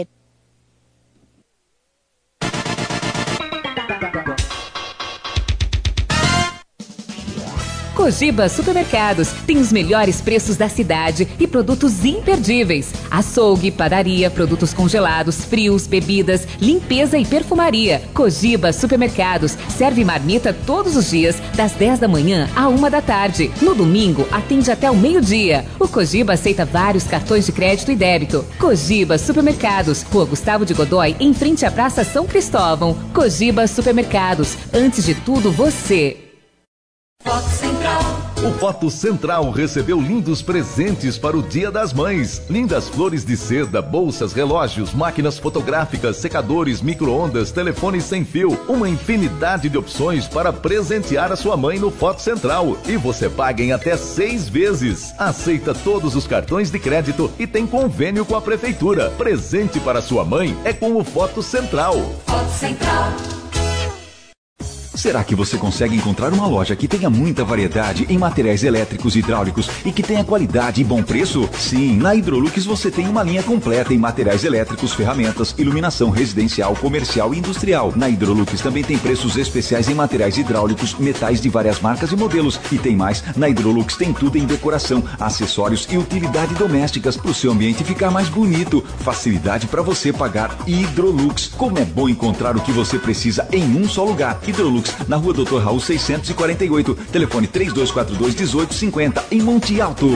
Cogiba Supermercados tem os melhores preços da cidade e produtos imperdíveis. Açougue, padaria, produtos congelados, frios, bebidas, limpeza e perfumaria. Cogiba Supermercados serve marmita todos os dias, das 10 da manhã à 1 da tarde. No domingo, atende até o meio-dia. O Cogiba aceita vários cartões de crédito e débito. Cogiba Supermercados, Rua Gustavo de Godoy, em frente à Praça São Cristóvão. Cogiba Supermercados, antes de tudo você. Foto Central. O Foto Central recebeu lindos presentes para o Dia das Mães. Lindas flores de seda, bolsas, relógios, máquinas fotográficas, secadores, micro-ondas, telefones sem fio. Uma infinidade de opções para presentear a sua mãe no Foto Central. E você paga em até 6 vezes. Aceita todos os cartões de crédito e tem convênio com a Prefeitura. Presente para sua mãe é com o Foto Central. Foto Central. Será que você consegue encontrar uma loja que tenha muita variedade em materiais elétricos e hidráulicos e que tenha qualidade e bom preço? Sim, na Hidrolux você tem uma linha completa em materiais elétricos, ferramentas, iluminação residencial, comercial e industrial. Na Hidrolux também tem preços especiais em materiais hidráulicos, metais de várias marcas e modelos. E tem mais, na Hidrolux tem tudo em decoração, acessórios e utilidade domésticas para o seu ambiente ficar mais bonito. Facilidade para você pagar. Hidrolux. Como é bom encontrar o que você precisa em um só lugar. Hidrolux, na Rua Dr. Raul 648, telefone 3242-1850, em Monte Alto.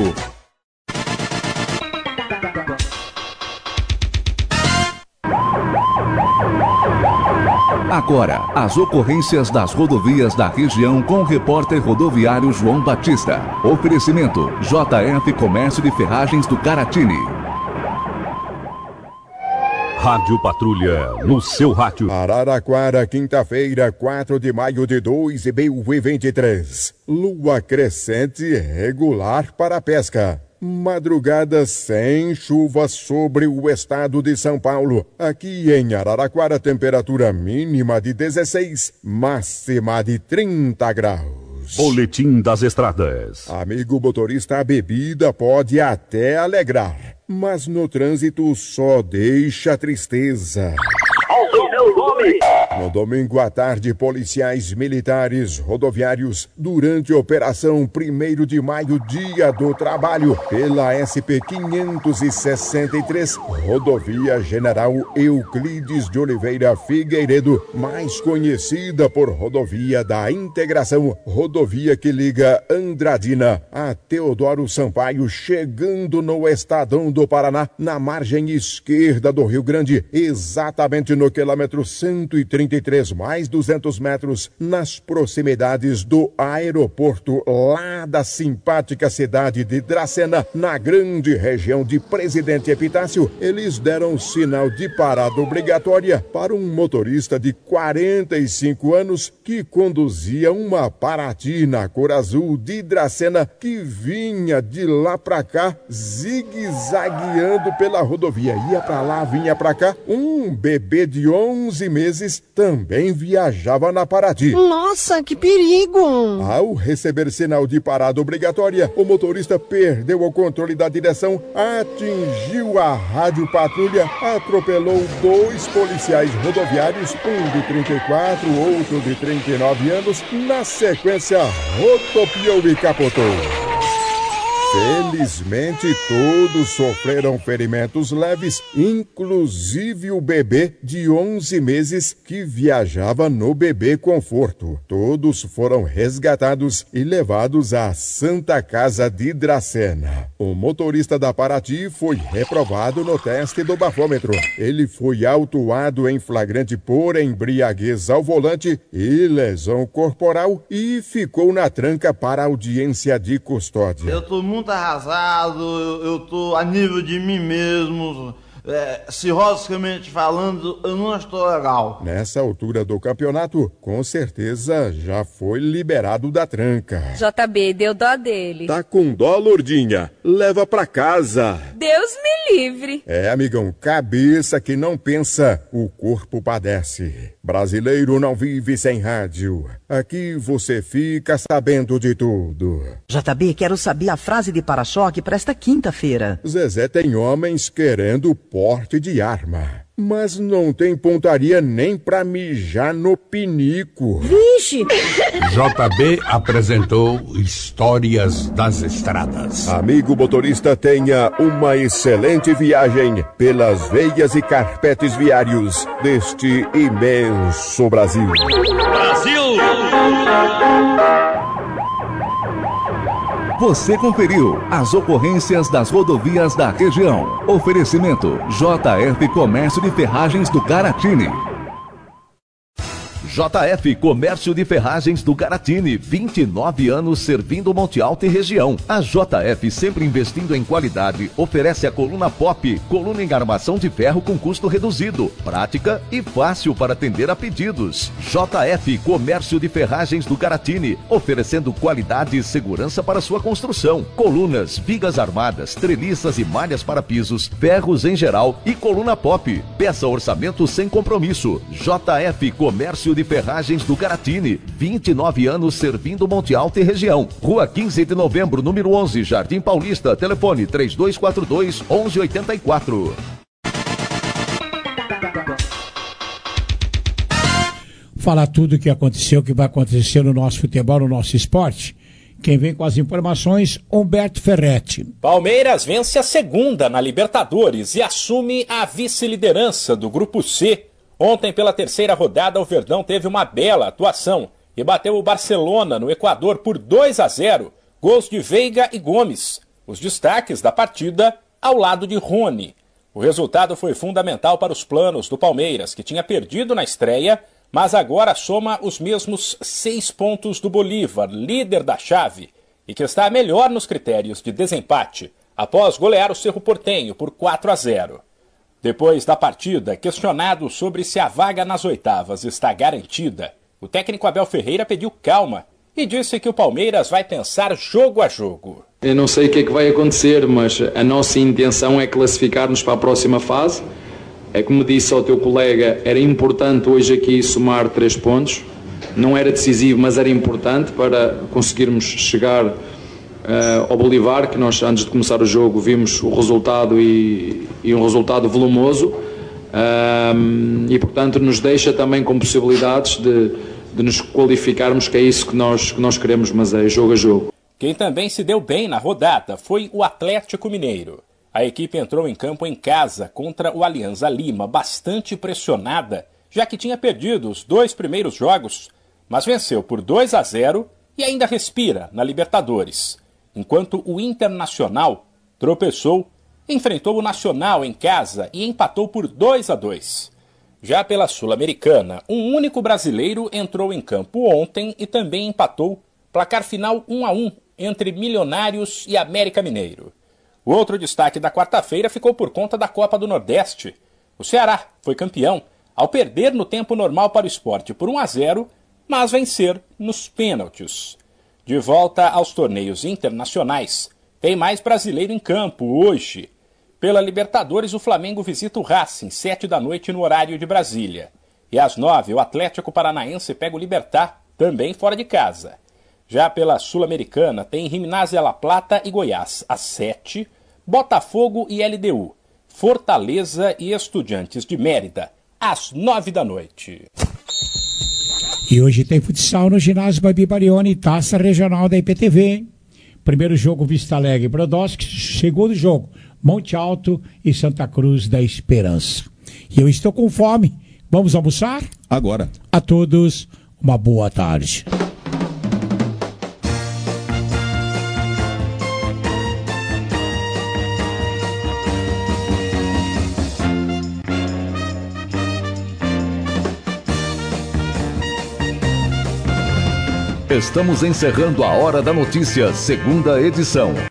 Agora, as ocorrências das rodovias da região com o repórter rodoviário João Batista. Oferecimento JF Comércio de Ferragens do Caratini. Rádio Patrulha, no seu rádio. Araraquara, quinta-feira, 4 de maio de 2023. Lua crescente regular para a pesca. Madrugada sem chuva sobre o estado de São Paulo. Aqui em Araraquara, temperatura mínima de 16, máxima de 30 graus. Boletim das Estradas. Amigo motorista, a bebida pode até alegrar, mas no trânsito só deixa tristeza. No domingo à tarde, policiais militares rodoviários, durante a Operação 1º de Maio, Dia do Trabalho, pela SP-563, Rodovia General Euclides de Oliveira Figueiredo, mais conhecida por Rodovia da Integração, rodovia que liga Andradina a Teodoro Sampaio, chegando no Estadão do Paraná, na margem esquerda do Rio Grande, exatamente no quilômetro 133 mais 200 metros, nas proximidades do aeroporto, lá da simpática cidade de Dracena, na grande região de Presidente Epitácio. Eles deram sinal de parada obrigatória para um motorista de 45 anos que conduzia uma Paraty na cor azul de Dracena, que vinha de lá pra cá, zigue-zagueando pela rodovia. Ia pra lá, vinha pra cá. Um bebê de 11 meses também viajava na Paraty. Nossa, que perigo! Ao receber sinal de parada obrigatória, o motorista perdeu o controle da direção, atingiu a rádio patrulha, atropelou 2 policiais rodoviários, um de 34, outro de 39 anos, na sequência rodopiou e capotou. Felizmente, todos sofreram ferimentos leves, inclusive o bebê de 11 meses que viajava no Bebê Conforto. Todos foram resgatados e levados à Santa Casa de Dracena. O motorista da Paraty foi reprovado no teste do bafômetro. Ele foi autuado em flagrante por embriaguez ao volante e lesão corporal e ficou na tranca para audiência de custódia. Eu tô muito arrasado, eu tô a nível de mim mesmo, cirrosicamente falando, eu não estou legal. Nessa altura do campeonato, com certeza já foi liberado da tranca. JB, deu dó dele. Tá com dó, Lourdinha? Leva pra casa. Deus me livre. Amigão, cabeça que não pensa, o corpo padece. Brasileiro não vive sem rádio. Aqui você fica sabendo de tudo. JB, quero saber a frase de para-choque para esta quinta-feira. Zezé tem homens querendo porte de arma, mas não tem pontaria nem pra mijar no pinico. Vixe! JB apresentou Histórias das Estradas. Amigo motorista, tenha uma excelente viagem pelas veias e carpetes viários deste imenso Brasil. Brasil! Você conferiu as ocorrências das rodovias da região. Oferecimento JF Comércio de Ferragens do Caratini. JF Comércio de Ferragens do Caratini, 29 anos servindo Monte Alto e região. A JF, sempre investindo em qualidade, oferece a coluna Pop, coluna em armação de ferro com custo reduzido, prática e fácil para atender a pedidos. JF Comércio de Ferragens do Caratini, oferecendo qualidade e segurança para sua construção. Colunas, vigas armadas, treliças e malhas para pisos, ferros em geral e coluna Pop. Peça orçamento sem compromisso. JF Comércio de Ferragens do Caratini, 29 anos servindo Monte Alto e região. Rua 15 de Novembro, número 11, Jardim Paulista. Telefone 3242-1184. Falar tudo o que aconteceu, o que vai acontecer no nosso futebol, no nosso esporte. Quem vem com as informações, Humberto Ferretti. Palmeiras vence a segunda na Libertadores e assume a vice-liderança do Grupo C. Ontem, pela terceira rodada, o Verdão teve uma bela atuação e bateu o Barcelona no Equador por 2-0, gols de Veiga e Gomes. Os destaques da partida ao lado de Rony. O resultado foi fundamental para os planos do Palmeiras, que tinha perdido na estreia, mas agora soma os mesmos 6 pontos do Bolívar, líder da chave, e que está melhor nos critérios de desempate, após golear o Cerro Porteño por 4-0. Depois da partida, questionado sobre se a vaga nas oitavas está garantida, o técnico Abel Ferreira pediu calma e disse que o Palmeiras vai pensar jogo a jogo. Eu não sei o que é que vai acontecer, mas a nossa intenção é classificar-nos para a próxima fase. É como disse ao teu colega, era importante hoje aqui somar 3 pontos. Não era decisivo, mas era importante para conseguirmos chegar ao Bolívar, que nós antes de começar o jogo vimos o resultado e um resultado volumoso. E portanto nos deixa também com possibilidades de nos qualificarmos, que é isso que nós queremos, mas é jogo a jogo. Quem também se deu bem na rodada foi o Atlético Mineiro. A equipe entrou em campo em casa contra o Alianza Lima, bastante pressionada, já que tinha perdido os 2 primeiros jogos, mas venceu por 2-0 e ainda respira na Libertadores, enquanto o Internacional tropeçou, enfrentou o Nacional em casa e empatou por 2-2. Já pela Sul-Americana, um único brasileiro entrou em campo ontem e também empatou, placar final 1-1 entre Milionários e América Mineiro. O outro destaque da quarta-feira ficou por conta da Copa do Nordeste. O Ceará foi campeão ao perder no tempo normal para o Sport por 1-0, mas vencer nos pênaltis. De volta aos torneios internacionais, tem mais brasileiro em campo hoje. Pela Libertadores, o Flamengo visita o Racing, 19h no horário de Brasília. E às 9h, o Atlético Paranaense pega o Libertad, também fora de casa. Já pela Sul-Americana, tem Gimnasia La Plata e Goiás, às 7h, Botafogo e LDU, Fortaleza e Estudiantes de Mérida, às 9h. E hoje tem futsal no ginásio Babi Barioni, taça regional da IPTV, hein? Primeiro jogo Vista Alegre e Brodowski, segundo jogo Monte Alto e Santa Cruz da Esperança. E eu estou com fome. Vamos almoçar? Agora. A todos, uma boa tarde. Estamos encerrando a Hora da Notícia, segunda edição.